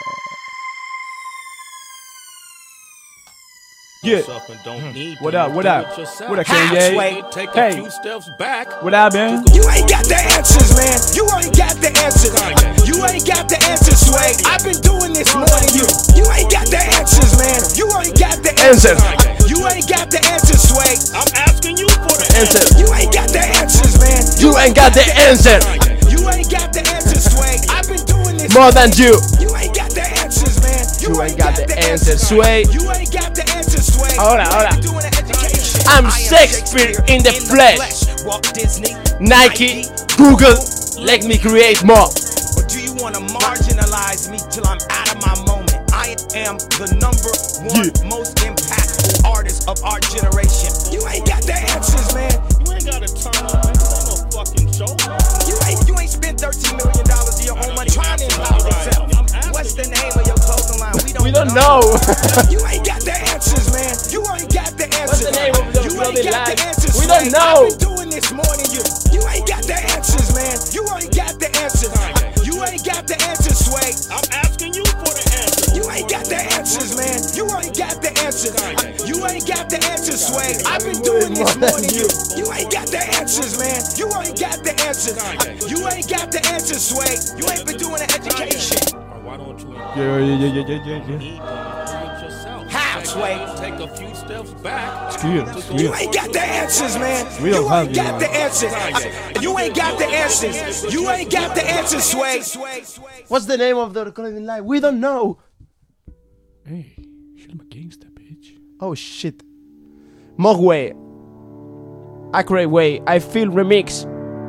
Yeah. What up, what up? What up, Kanye? Hey. What up, man? You ain't got the answers, man. You ain't got the answers. You ain't got the answers, Sway. I've been doing this more than you. You ain't got the answers, man. You ain't got the answers. You ain't got the answers, Sway. I'm asking you for the answers. You ain't got the answers, man. You ain't got the answer. You ain't got the answers, Sway. I've been doing this more than you. You ain't got the answers, man. You ain't got the answer, Sway. You ain't got the answers, Sway. Ahora, ahora. I'm Shakespeare in the flesh. Nike, Google, let me create more. Or do you want to marginalize me till I'm out of my moment? I am the number one yeah. most impactful artist of our generation. You ain't got the answers, man. You ain't got to turn on me. This ain't no fucking show. You ain't, you ain't spent thirteen million dollars of your own money trying to empower yourself. What's the name of your clothing line? We don't, we don't know. know. You ain't got the answers, man. You ain't got the answers. What's the name of your you clothing ain't got line? the answers. We don't know. I've been doing this more than you. You ain't got the answers, man. You ain't got the answers. You ain't got the answers, Sway. I'm asking you for the answers. You ain't got the answers, man. You ain't got the answers. You ain't got the answers, Sway. I've been doing this more than you. You ain't got the answers, man. You ain't got the answers. You ain't got the answers, Sway. You ain't been doing the education. Why don't you? Yeah, yeah, yeah, yeah, yeah, yeah. How, Sway? Take a few steps back. Skill, skill. You ain't got the answers, man. We don't you have ain't you, got man. the answers. You ain't got the answers. You ain't got the answers, Sway. What's the name of the clothing line? We don't know. Hey, Sholomo Gangsta, bitch. Oh shit. Mogwai. Accurate Way. I feel remix.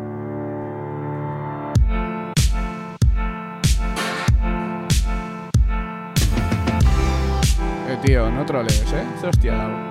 Eh, tío, no trolees, eh. Se hostia dado.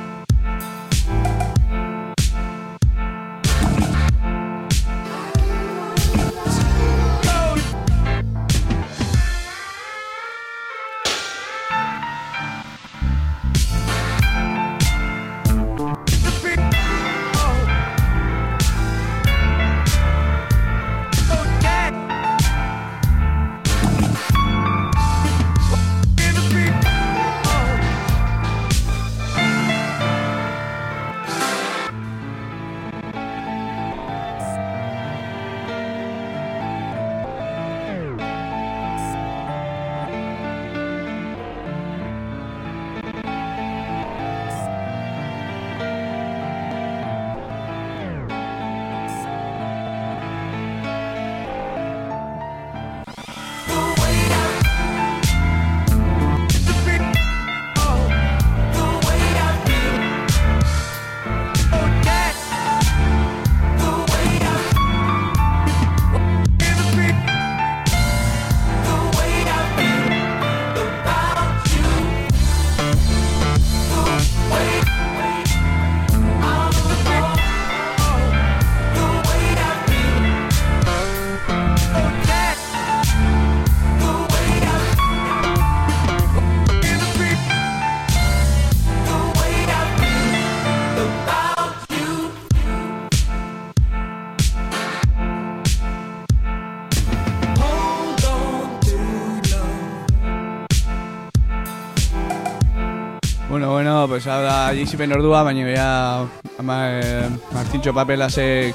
Bueno, bueno, pues hau da Jixipen ordua, baina bea ama, eh, Martintxo Papelasek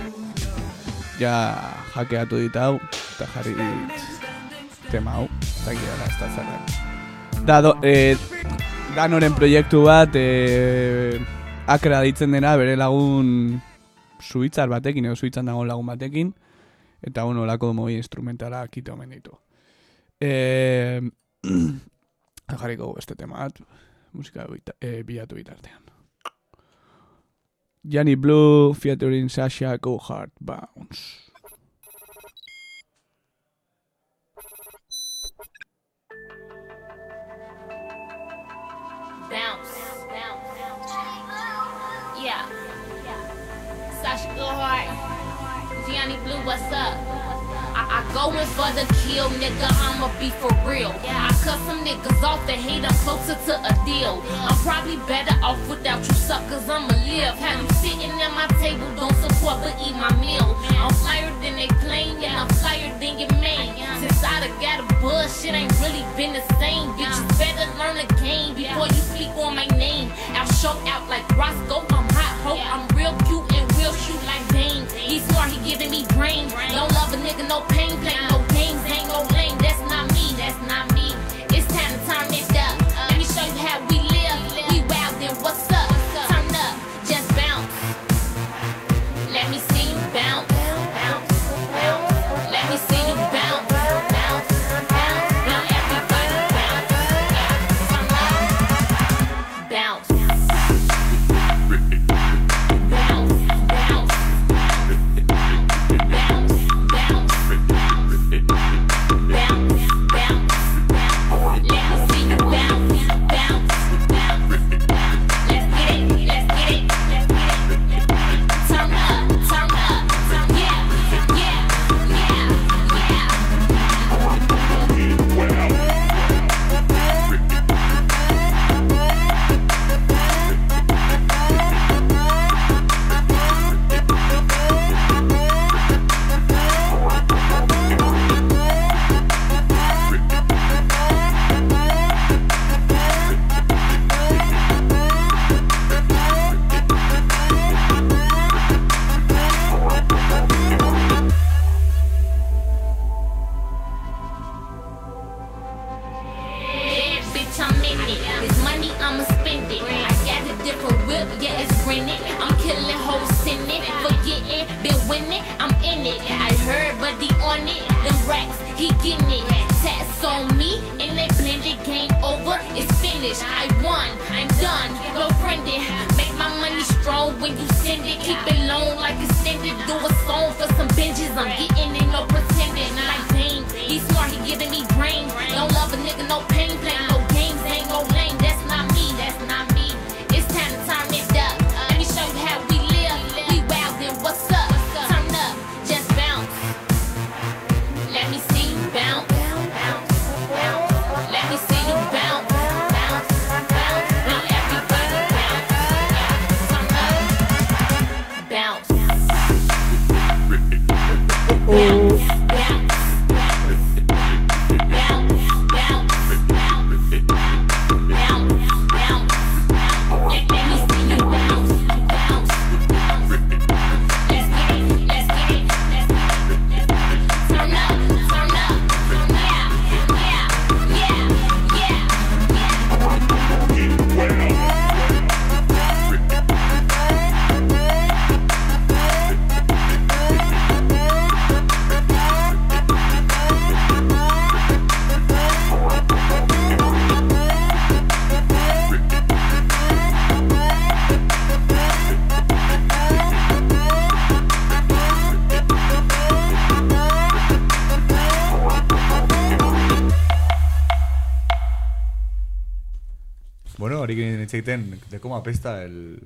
ja hackeatu ditau eta jarri dit tema hau, eta gila ez da zerren. Da, do, eh, Danoren proiektu bat, eh, Akra ditzen dena, bere lagun Suitzar batekin, edo Suitzan dago lagun batekin, eta bueno, olako moi instrumentala kite omen ditu. Eh, jarriko beste tema bat, musika bita, eh, bilatu bitartean. Johnny Blue featuring Sasha Go Hard Bounce. Bounce, bounce, bounce. Yeah, yeah. Sasha Go Hard. Johnny Blue, what's up? I, I going for the kill, nigga, I'ma be for real. I cut some niggas off that hate, I'm closer to a deal. I'm probably better off without you suckers, I'ma live. Have you sitting at my table, don't support but eat my meal. I'm flyer than they claim, yeah, I'm flyer than your man. Since I done got a buzz, shit ain't really been the same. Bitches better learn the game before you speak on my name. I'll show out like Roscoe, I'm hot hope, I'm real cute and real shoot like Bane. He's smart, he giving me brain. Don't love a nigga, no pain, play no games, ain't no lame. That's not me, that's not me. It's time to turn it up. Let me show you how we live. We wild, then what's up? Turn up, just bounce. Let me see you bounce. Let me see you bounce. Bounce, bounce. Now everybody bounce. Turn up, bounce. Bueno, ahora que necesiten de cómo apesta el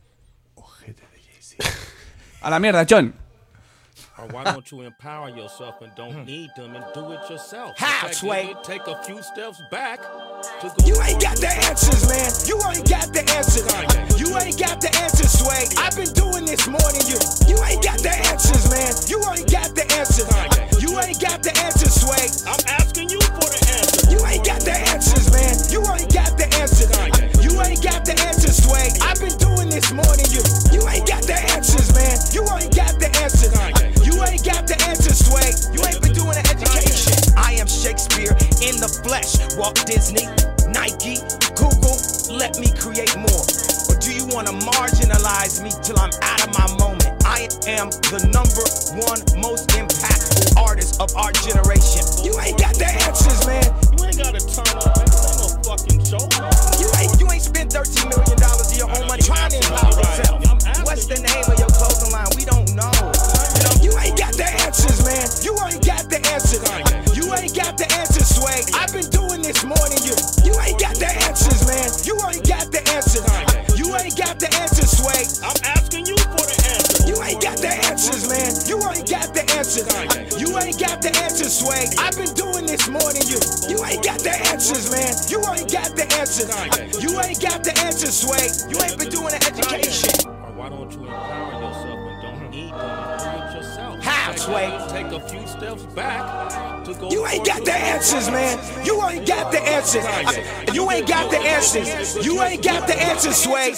ojete de Jay-Z. A la mierda, John. Or why don't you empower yourself and don't need them and do it yourself? How, Sway? Take a few steps back. To go you ain't got the answers, man. You ain't got the answers. You ain't got the answers, Sway. I've been doing this more than you. You ain't got the answers, man. You ain't got the answers. You ain't got the answers, Sway. I'm asking you for the answer. You ain't got the answers, man. You ain't got the answers. You ain't got the answers, Sway. I've been doing this more than you. You ain't got the answers, man. You ain't got the answers. You ain't got the answers, Sway. You ain't been doing the education. I am Shakespeare in the flesh. Walt Disney, Nike, Google, let me create more. Or do you want to marginalize me till I'm out of my moment? I am the number one most impactful artist of our generation. You ain't got the answers, man. You ain't got to turn up, man. This ain't no fucking show, man. You ain't, you ain't spent thirteen million dollars of your own money trying to empower yourself. What's the name of your clothing line? We don't know. You know, you ain't got the answers, man. You ain't got the answers. You ain't got the answers, Sway. I've been doing this more than you. You ain't got the answers, man. You ain't got the answers. You ain't got the answers, Sway. I'm asking you for the answer. You ain't got the answers, man. You ain't got the answers. You ain't got the answers, sway. I've been doing this more than you. You ain't got the answers, man. You ain't got the answers. You ain't got the answers, sway. You ain't been doing the education. Why don't you empower yourself and don't need them? Do it yourself. How, sway? Take a few steps back to go. You ain't got the answers, man. You ain't got the answers. You ain't got the answers. You ain't got the answers, sway.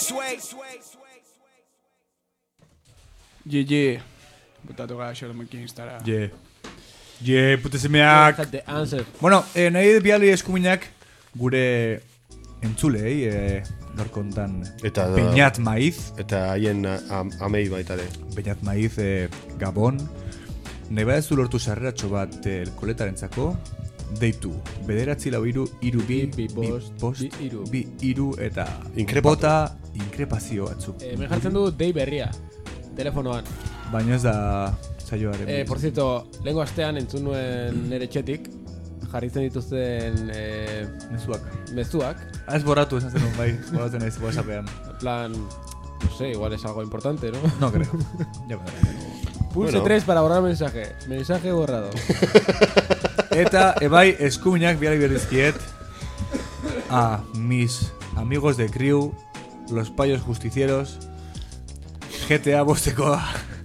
Ye, ye. Butatu gara xo lemoekin instara. Ye. Ye, putesemeak. Bueno, eh, nahi biali eskuminak gure entzulei, eh, gorkontan eta Beñat Maiz. Eta haien am, amei baitare. Beñat Maiz, eh, Gabon. Nahi badezu lortu sarreratxo bat eh, koletarentzako, deitu. Bederatzi lau iru, iru bi, bi, bost, bost, iru. Bi, iru, eta bota inkrepazio batzuk. Eh, me jartzen du dei berria. Telefonoan. Baina ez da saioaren. Eh, por cierto, lehenko astean entzun nuen nere txetik, jarritzen dituzten eh, mezuak. Mezuak. Ah, ez borratu esan zenun, bai, borratzen ez, WhatsAppean. En plan, no sé, igual es algo importante, ¿no? No creo. Ya me Pulse bueno. tres para borrar mensaje. Mensaje borrado. Eta, ebai, eskuminak biali berrizkiet a mis amigos de crew, los payos justicieros, G T A bostekoa.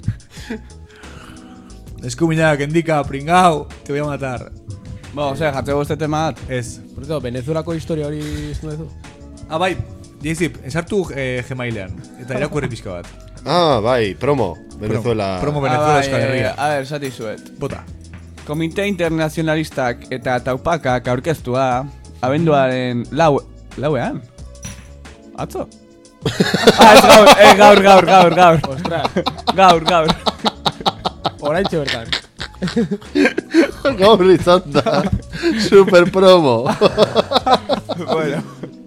Eskuminak, endika, pringao, te voy a matar. Ba, osea, jartze boste temat. Ez. Por cierto, Venezuelako historia hori izan duzu? Ah, bai, Jezip, esartu eh, Gmailean, eta irakurri pixka bat. Ah, bai, promo, Venezuela. Promo, promo Venezuela ah, Euskal Herria. A ver, zati zuet. Bota. Komite internazionalistak eta taupakak aurkeztua, abenduaren lau... Lauean? Atzo? Ah, ez gaur, eh, gaur, gaur, gaur, gaur. Ostras. Gaur, gaur. Oraintxe bertan. Gaur izan da. Super promo. Bueno.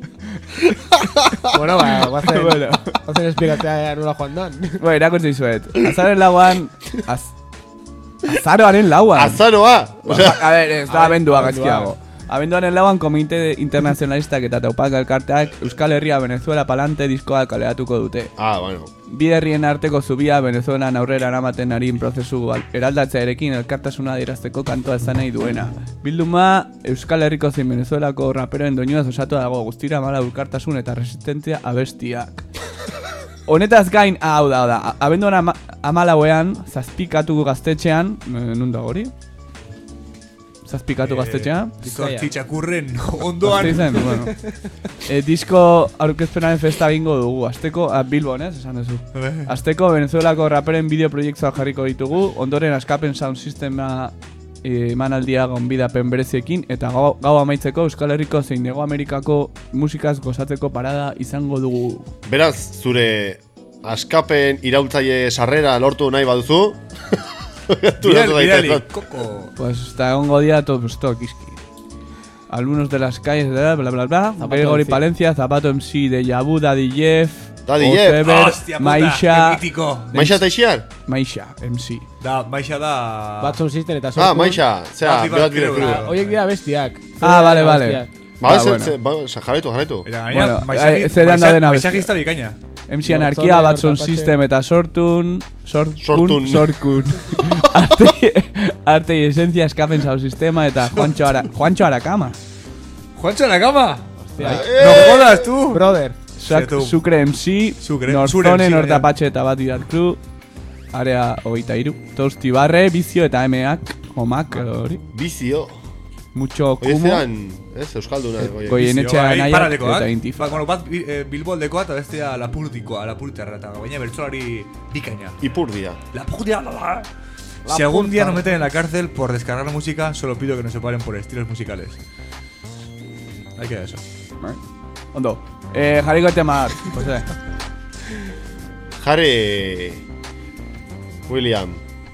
Bueno, ba, guazen, bueno. guazen esplikatzea nola joan dan. Bueno, irakurtzi zuet. Azaren lauan... Az... Azaroaren lauan. Azaroa! O sea, a ver, ez da abendua gaizkiago. Abenduaren lauan komite internazionalistak eta taupak elkarteak Euskal Herria Venezuela palante diskoa kaleratuko dute. Ah, bueno. Bi herrien arteko zubia Venezuelan aurrera eramaten arin prozesu eraldatzearekin elkartasuna adierazteko kantoa izan nahi duena. Bilduma Euskal Herriko zein Venezuelako raperoen doinuaz osatu dago guztira mala elkartasun eta resistentzia abestiak. Honetaz gain, hau da, hau da, abenduan ama, amalauean, zazpikatu gaztetxean, nun da hori? Zazpikatu gaztetxean. Kortitxakurren ondoan. Zen, bueno. E, disko aurkezpenaren festa bingo dugu. Azteko, a, Bilbon, ez, esan duzu. Azteko Venezuelako raperen bideoproiektua jarriko ditugu, ondoren Askapen Sound Systema emanaldia gonbidapen bereziekin, eta gau, gau amaitzeko Euskal Herriko zein Hego Amerikako musikaz gozatzeko parada izango dugu. Beraz, zure Askapen iraultzaile sarrera lortu nahi baduzu, Vidal, Vidal, Coco. Pues está egongo día todo esto, kiski. Algunos de las calles de bla bla bla. Gregory Palencia, Zapato M C de Yabu, Daddy Jeff, Daddy Jeff, hostia, Maisha, Maisha Teixian, Maisha M C. Da, Maisha da. Batson System eta Sorkun. Ah, Maisha, sea, berat bide kru. Oiek dira bestiak. Ah, vale, vale. Ba, jarraitu, jarraitu. Bueno, zedean da dena bestiak. Maisha bikaina. M C Anarkia, Batson System eta Sortun, Sorkun, Sorkun. Arte, arte y esencia Askapen Sound Systema eta Juancho, Ara, Juancho Aracama. ¿Juancho Aracama? Hostia. Eh, no jodas tú. Brother. Sucre M C, Northzone, Nortapache eta Bat Irat Crew, Area hogeita hiru. Tosti Barre, Bizio eta M-ak, Omak, hori. Bizio. Mucho kumo. Oizean, ez, Euskalduna. Goienetxea nahiak eta intifa. Ba, bueno, bat bilboldekoa eta bestea lapurdikoa, lapurterra eta baina bertsolari bikaina. Ipurdia. Lapurdia, la la. Si algún día nos meten en la cárcel por descargar la música, solo pido que nos separen por estilos musicales. Ahí queda eso. Ondo. Eh, jarriko el tema, José. Jarri... William.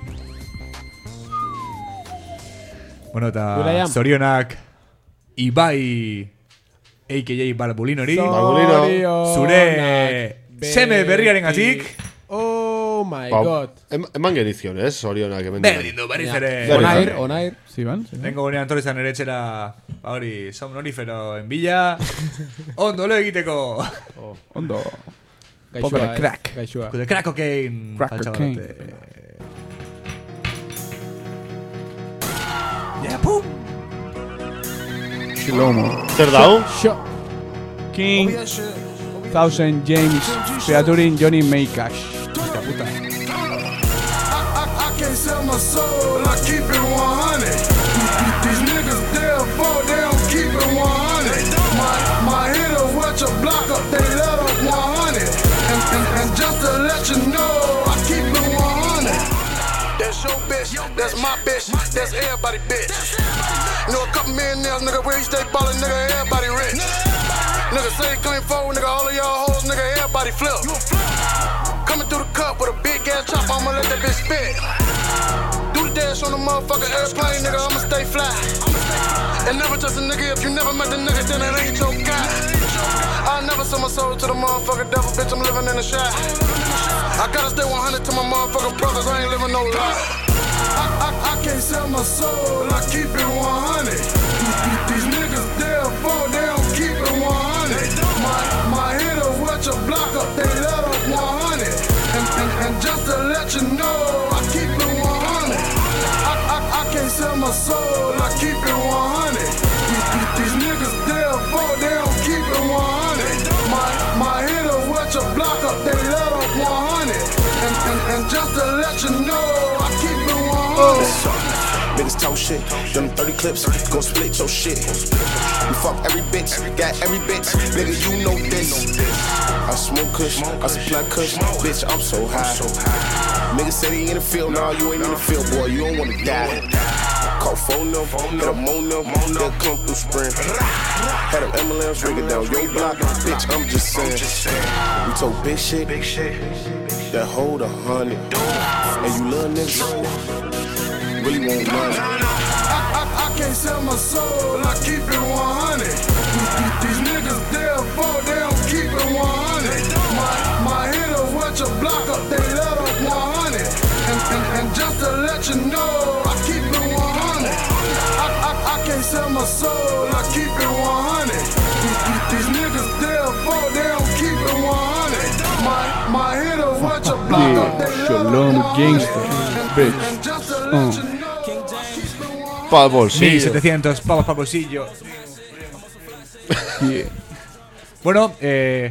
Bueno, eta zorionak Ibai A K A Balbulinori. Balbulino. Zure seme berriaren gatik. Oh my god. Eman genizion, ez? Zorionak hemen. Berdindu, berriz ere. Onair, onair. Ziban? Tengo gonean torrizan ere etxera, hori, somnorífero en Villa. Ondo lo egiteko. Ondo. Poco de crack. De crack cocaine. Crack cocaine. Yeah, Shlomo. Zer dau? King Thousand James featuring Johnny Maycash. Hostia puta. I can't sell my soul, I keep it one hundred. These niggas therefore they don't keep it one hundred. My my hitters watch a block up, they let up one hundred. And, and, and just to let you know, I keep it one hundred. That's your bitch, that's my bitch, that's everybody bitch. You know a couple millionaires, nigga, where you stay ballin', nigga, everybody rich. Nigga say coming forward, nigga, all of y'all hoes, nigga, everybody flip. Coming through the cup with a big ass chop, I'ma let that bitch spit. Do the dash on the motherfucking airplane, nigga, I'ma stay fly. And never trust a nigga if you never met the nigga, then it ain't your guy. I never sell my soul to the motherfucking devil, bitch, I'm living in the shack. I gotta stay one hundred to my motherfucking brothers, I ain't living no lie. I, I, I can't sell my soul, I keep it one hundred. These niggas therefore, they don't keep it one hundred. My, my hitters watch a block up, they let up one hundred. And, and, and just to let you know, I keep it one hundred. I, I, I can't sell my soul, I keep it one hundred. These, these, these niggas therefore, they don't keep it one hundred. My, my hitters watch a block up, they let up one hundred. And, and, and just to let you know, I keep it one hundred. Niggas talk shit, them thirty clips, gon' split your shit. We fuck every bitch, got every bitch, nigga you know this. I smoke kush, I supply kush, bitch I'm so high. Niggas say they in the field, nah you ain't in the field, boy you don't wanna die. Call phone them, hit them on them, they'll come through spring. Had them M L Ms ringing down your block, bitch I'm just saying. We told big shit, that hold a hundred, and you little niggas really want money. I, I, I can't sell my soul, I keep it one hundred. These, these niggas therefore, they don't keep it one hundred. My, my hitters watch a block up, they let up one hundred. And, and, and just to let you know, I keep it one hundred. I, I, I can't sell my soul, I keep it one hundred. These, these, these niggas therefore, they don't keep it one hundred. My, my hitters watch a block up, they let up one hundred. And just to let you know, pa'l bolsillo. mil setecientos pavos para el bolsillo. Yeah. Bueno, eh.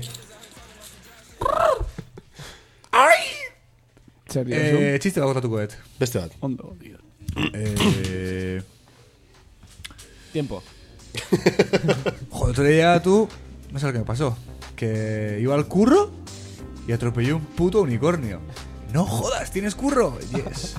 Eh, txiste bat gotatuko dut. Beste bat. Ondo, tío. Eh. Tiempo. Joder, otro día tú. No sé lo que me pasó. Que iba al curro y atropellé un puto unicornio. No jodas, ¿tienes curro? Yes.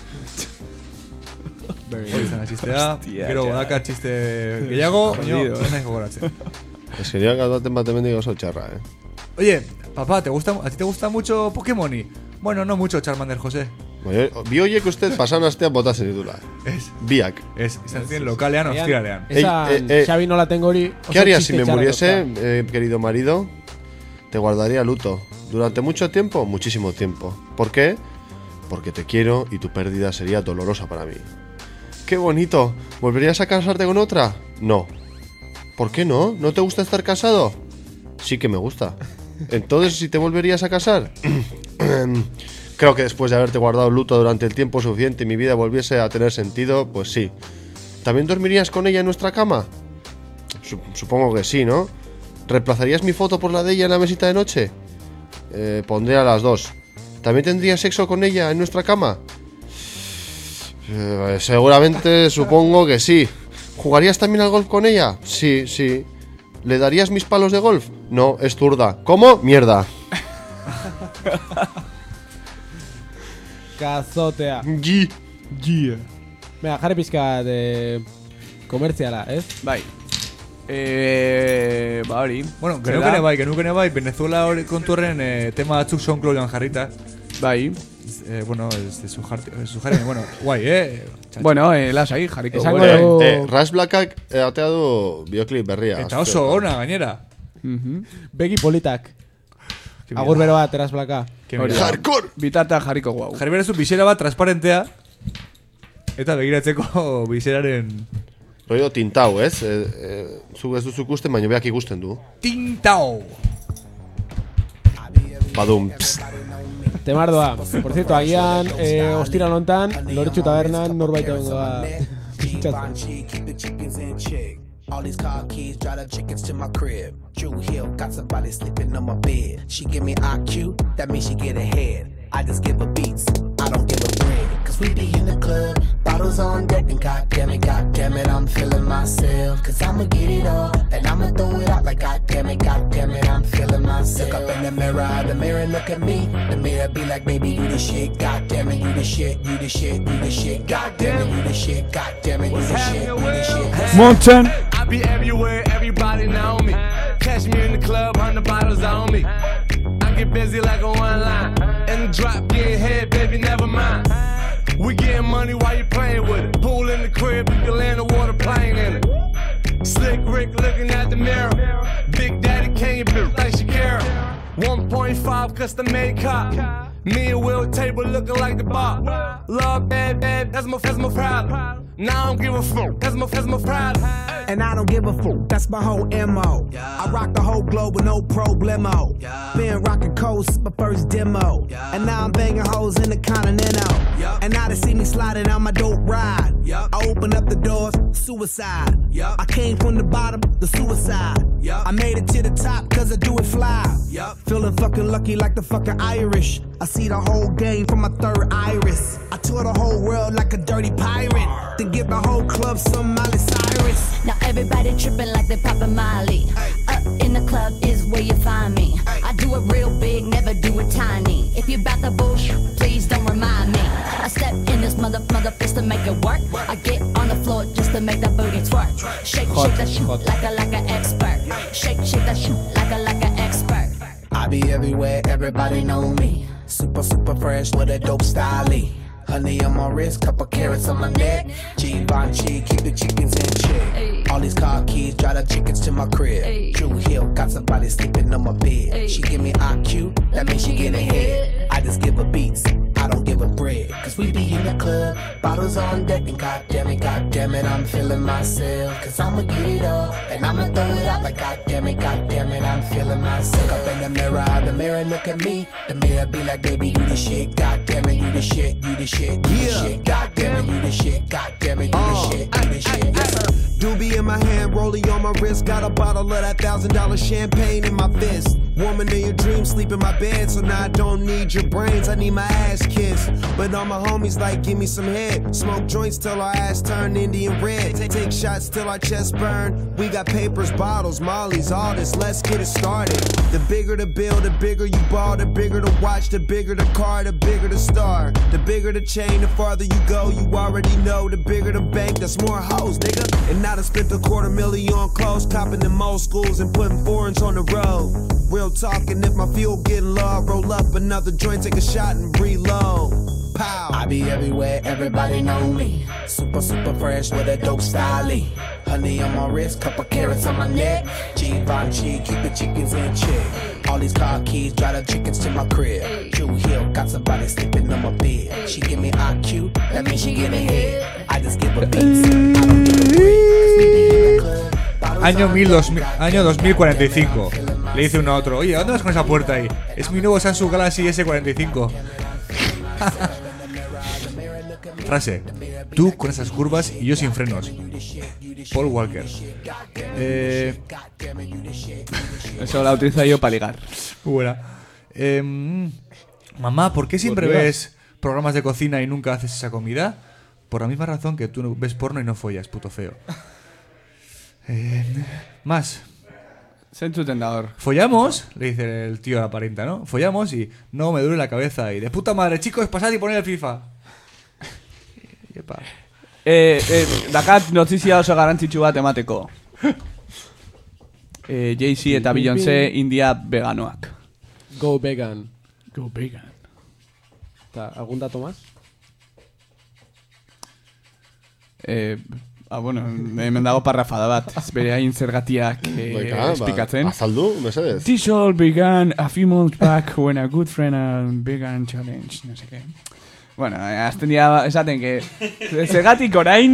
Izan txistea, gero godaka txiste gehiago, baina ez nahi gogoratzen. Es que ya baten bat hemen digo oso txarra, eh. Oye, papá, ¿te gusta, ¿a ti te gusta mucho Pokémon? Bueno, no mucho, Charmander José. Bi hoiek uste pasan astean botazen ditula. Es. Biak. Es, izan ziren lokalean, ostiralean. Esa, eh, eh, Xavi no la tengo hori. ¿Qué harías si me muriese, eh, querido marido? Te guardaría luto. ¿Durante mucho tiempo? Muchísimo tiempo. ¿Por qué? Porque te quiero y tu pérdida sería dolorosa para mí. ¡Qué bonito! ¿Volverías a casarte con otra? No. ¿Por qué no? ¿No te gusta estar casado? Sí que me gusta. Entonces, ¿sí te volverías a casar? Creo que después de haberte guardado luto durante el tiempo suficiente y mi vida volviese a tener sentido, pues sí. ¿También dormirías con ella en nuestra cama? Supongo que sí, ¿no? ¿Reemplazarías mi foto por la de ella en la mesita de noche? Eh, pondría las dos. ¿También tendrías sexo con ella en nuestra cama? Eh, seguramente, supongo que sí. ¿Jugarías también al golf con ella? Sí, sí. ¿Le darías mis palos de golf? No, es zurda. ¿Cómo? Mierda. Kazotea. Gi. Gi. Venga, jarri pizka de komertziala, ez? Bai. Eh, ba hori. Bueno, genukene bai, genukene bai, Venezuela hori konturren eh, tema batzuk SoundCloudan jarrita. Bai. Eh, bueno, es de su jarri, bueno, guai, eh. Chacho. Bueno, eh, lasai jarriko. Esango dugu... Eh, eh, Ras Blackak eh, atea du bioklip berria. Eta oso ona, gainera. Uh-huh. Begi politak. Agur bero bat, Ras Blacka. Hardcore! Bitata jarriko guau. Jarri berezu bizera bat transparentea. Eta begiratzeko bizeraren... Rollo tintau, ez? Eh, eh, zu ez duzu ikusten, baina beak ikusten du. Tintau! Badum. Temardoa. Por cierto, agian eh, ostira lontan, Loretsu tabernan norbait egongo da. All these car keys, drive the chickens to my crib. Drew Hill, got somebody sleeping on my bed. She give me I Q, that means she get ahead. I just give her beats, I don't give her bread. Cause we be in the club, bottles on deck, and goddamn it, goddamn it, I'm feeling myself. Cause I'ma get it all, and I'ma throw it out like goddamn it, goddamn it, I'm feeling myself. Look up in the mirror, the mirror look at me. The mirror be like, baby, you the shit, goddamn it, you the shit, you the shit, you the shit, goddamn it, you the shit, goddamn it, you the shit, you the shit. Mountain. I be everywhere, everybody know me. Catch me in the club, hundred bottles on me. I get busy like a one line. In the drop, get head, baby, never mind. We getting money while you playing with it. Pool in the crib, you can land a water plane in it. Slick Rick looking at the mirror. Big Daddy Kane, bitch like Shakira. one point five custom made cop. Me and Will table looking like the bar. Love bad, bad, that's my, that's my problem. Now I don't give a fuck, that's my, that's my problem. And I don't give a fuck, that's my whole M O. Yeah. I rock the whole globe with no problemo. Yeah. Been rocking coast, my first demo. Yeah. And now I'm banging hoes in the Continental. Yeah. And now they see me sliding on my dope ride. Yeah. I open up the doors, suicide. Yeah. I came from the bottom, the suicide. Yeah. I made it to the top cause I do it fly. Yeah. Feeling fucking lucky like the fucking Irish. I see the whole game from my third iris. I tour the whole world like a dirty pirate. Then give the whole club some Miley Cyrus. Now everybody tripping like they poppin' Miley. Up in the club is where you find me. I do it real big, never do it tiny. If you bout the bullshit, please don't remind me. I step in this mother mother fist to make it work. I get on the floor just to make that booty twerk. Shake, shake that shit like a like an expert. Shake, shake that shit like a like an expert. I be everywhere, everybody know me. Super, super fresh with a dope style. Honey on my wrist, couple carrots on my neck. Givenchy, keep the chickens in check. Ay. All these car keys, drive the chickens to my crib. Ay. Drew Hill, got somebody sleeping on my bed. Ay. She give me I Q, that means she get ahead. I just give her beats, I don't give her bread. Cause we be in the club, bottles on deck, and goddamn it, goddamn it, I'm feeling myself. Cause I'ma get it all, and I'ma throw it out like goddamn it, goddamn it, I'm feeling myself. Up in the mirror, the mirror look at me. The mirror be like, baby, you the shit, goddamn it, you the shit, you the shit. You yeah. the shit, goddamn it, you the shit, goddamn it, you uh, the shit, you the shit. Yes, sir. Doobie in my hand, rollie on my wrist, got a bottle of that thousand dollar champagne in my fist. Woman in your dreams, sleep in my bed, so now I don't need your brains, I need my ass kissed. But all my homies like, give me some head. Smoke joints till our ass turn Indian red. Take shots till our chest burn. We got papers, bottles, mollies, all this, let's get it started. The bigger the bill, the bigger you ball, the bigger the watch, the bigger the car, the bigger the star. The bigger the chain, the farther you go, you already know. The bigger the bank, that's more hoes, nigga. And now I spent a quarter million on clothes, copping them old schools and putting foreigns on the road. Real talking, if my fuel getting low, roll up another joint, take a shot and reload. Pow. I be everywhere, everybody know me. Super, super fresh with a dope style. Honey on my wrist, couple carrots on my neck. Givenchy, keep the chickens in check. All these car keys, drive the chickens to my crib. Drew Hill, got somebody sleeping on my bed. She give me I Q, that means she get ahead. I just give her beats, I don't give her bread. Año, mil, dos, año dos mil cuarenta y cinco. Le dice uno a otro, oye, ¿a dónde vas con esa puerta ahí? Es mi nuevo Samsung Galaxy ese cuarenta y cinco. Frase: tú con esas curvas y yo sin frenos. Paul Walker. Eh... Eso la utilizo yo para ligar. Muy buena. Eh, mamá, ¿por qué siempre ¿Por ves programas de cocina y nunca haces esa comida? Por la misma razón que tú ves porno y no follas, puto feo. Eh, más. Sensu tentador. Follamos, le dice el tío a la parienta, ¿no? Follamos y no me duele la cabeza. Y de puta madre, chicos, pasad y poned el FIFA. Yepa. Eh, eh, dakat notizia oso garrantzitsu bat emateko. Eh, Jay-Z eta Beyoncé India veganoak. Go vegan. Go vegan. Eta, algun dato más? Eh... Ah, bueno, hemen dago parrafada bat. Ez bere hain zergatiak eh, esplikatzen. Ba, azaldu, mesedez. This all began a few months back when a good friend and vegan challenge. No sé qué. Bueno, azten dira esaten que zergatik orain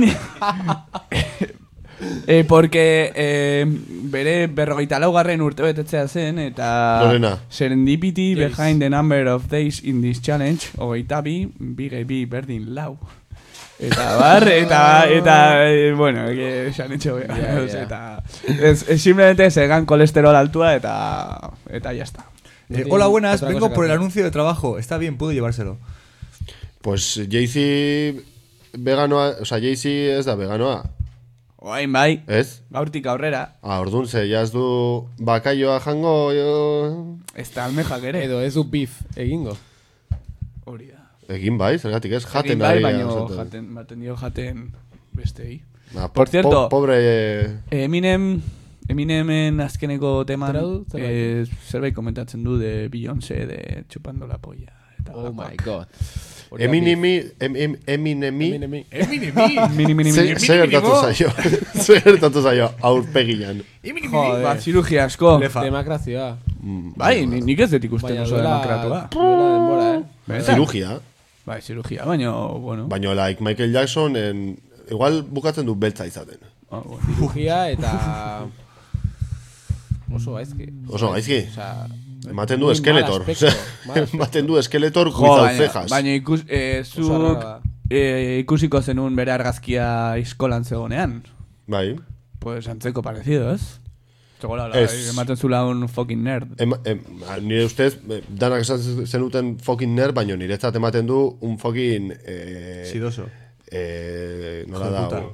eh, porque eh, bere berrogeita laugarren urte betetzea zen eta Lorena. Serendipity yes. Behind the number of days in this challenge hogeita bi, bi gehi bi berdin lau. Eta bar, eta, eta, bueno, esan etxo, eta, es, es simplemente segan colesterol altua, eta, eta ya está. Eh, hola, buenas, vengo por el anuncio de trabajo, está bien, puedo llevárselo. Pues Jay-Z veganoa, o sea, Jay-Z ez da veganoa. Oain bai, ez? Gaurtik aurrera. Ah, orduan ze, jaz du bakaioa jango, jo... Ez da almejak ere. Edo ez du beef egingo. Hori da. Egin bai, zergatik ez, jaten Egin bai, ari. baino jaten, baten dio jaten bestei. Ah, Por cierto, po pobre... Eminem, Eminemen azkeneko teman eh, zerbait komentatzen du de Beyoncé de chupando la polla. Eta oh my god. Eminemi, Eminemi, Eminemi, Eminemi, zer gertatu zaio, zer gertatu zaio aurpegian. Bat cirurgia asko. Demokrazioa. Bai, nik ez dut ikusten oso demokratua. Duela denbora, eh? Cirugia. Bai, cirugia, baina, bueno. Baina, like Michael Jackson, en, igual bukatzen du beltza izaten. Cirugia eta... Oso gaizki. Oso gaizki. Osea... Ematen du eskeletor. Ematen du eskeletor without cejas. Baina ikus, eh, zuk eh, ikusiko zenun bere argazkia iskolan zegonean. Bai. Pues antzeko parecido, ez? Zegoela, ematen zula un fucking nerd. Em, em, nire ustez, danak esan zenuten fucking nerd, baina niretzat ematen du un fucking... Eh, Sidoso. Eh, nola dau.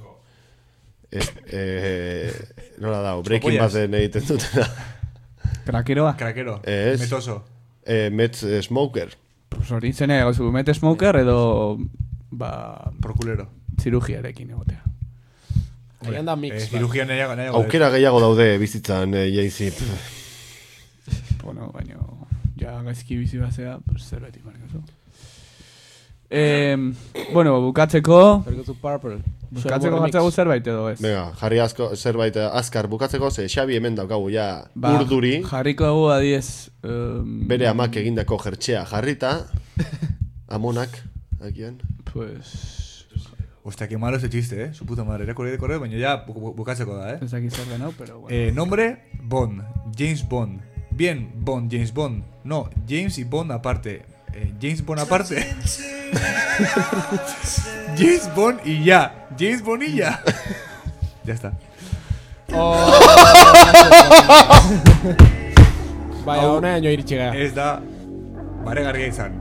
Eh, nola dau. Breaking Baden egiten dutena. Krakeroa? Krakero. Es. Metoso. Eh, met smoker. Pues hori zene, gauzu, met smoker edo... Ba... Prokulero. Zirugiarekin egotea. Aian da mix. Eh, Zirugia nahiago, nahiago. Aukera gehiago daude bizitzan, eh, Jay-Z. Bueno, baina... Ja, gaizki bizi bazea, pues zerbetik markazu. Eh, bueno, bukatzeko... Pergotu Purple. Bukatzeko gatzagu zerbait edo ez? Venga, jarri asko, zerbait azkar bukatzeko, ze Xabi hemen daukagu ja ba, urduri. Jarriko egu adiez... Um, bere amak egindako jertxea jarrita. Amonak, akian. Pues... Hostia, qué malo ese chiste, eh. Su puta madre. Era correr de correr, baina ya bukatzeko da, eh. Ez aquí zer denau, pero bueno. Eh, nombre, Bond. James Bond. Bien, Bond, James Bond. No, James y Bond aparte. Eh, James Bond aparte. James Bond y ya. James Bond y ya. Ya está. Oh, Baina hona eno iritsi gara. Ez da baregarria izan.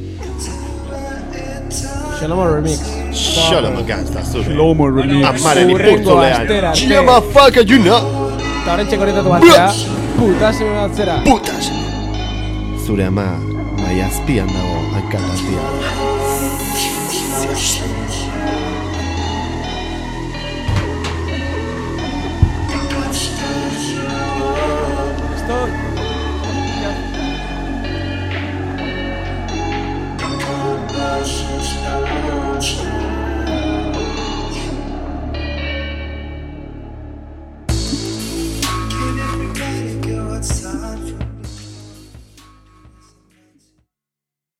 Shalomo remix. Shalomo gangsta zure. Shalomo remix. Amaren ipurtzolean. Chiama faka juna. Eta horren txekoretatu batzea. Putas batzera. Putas. Zure ama mai azpian dago hankataztia.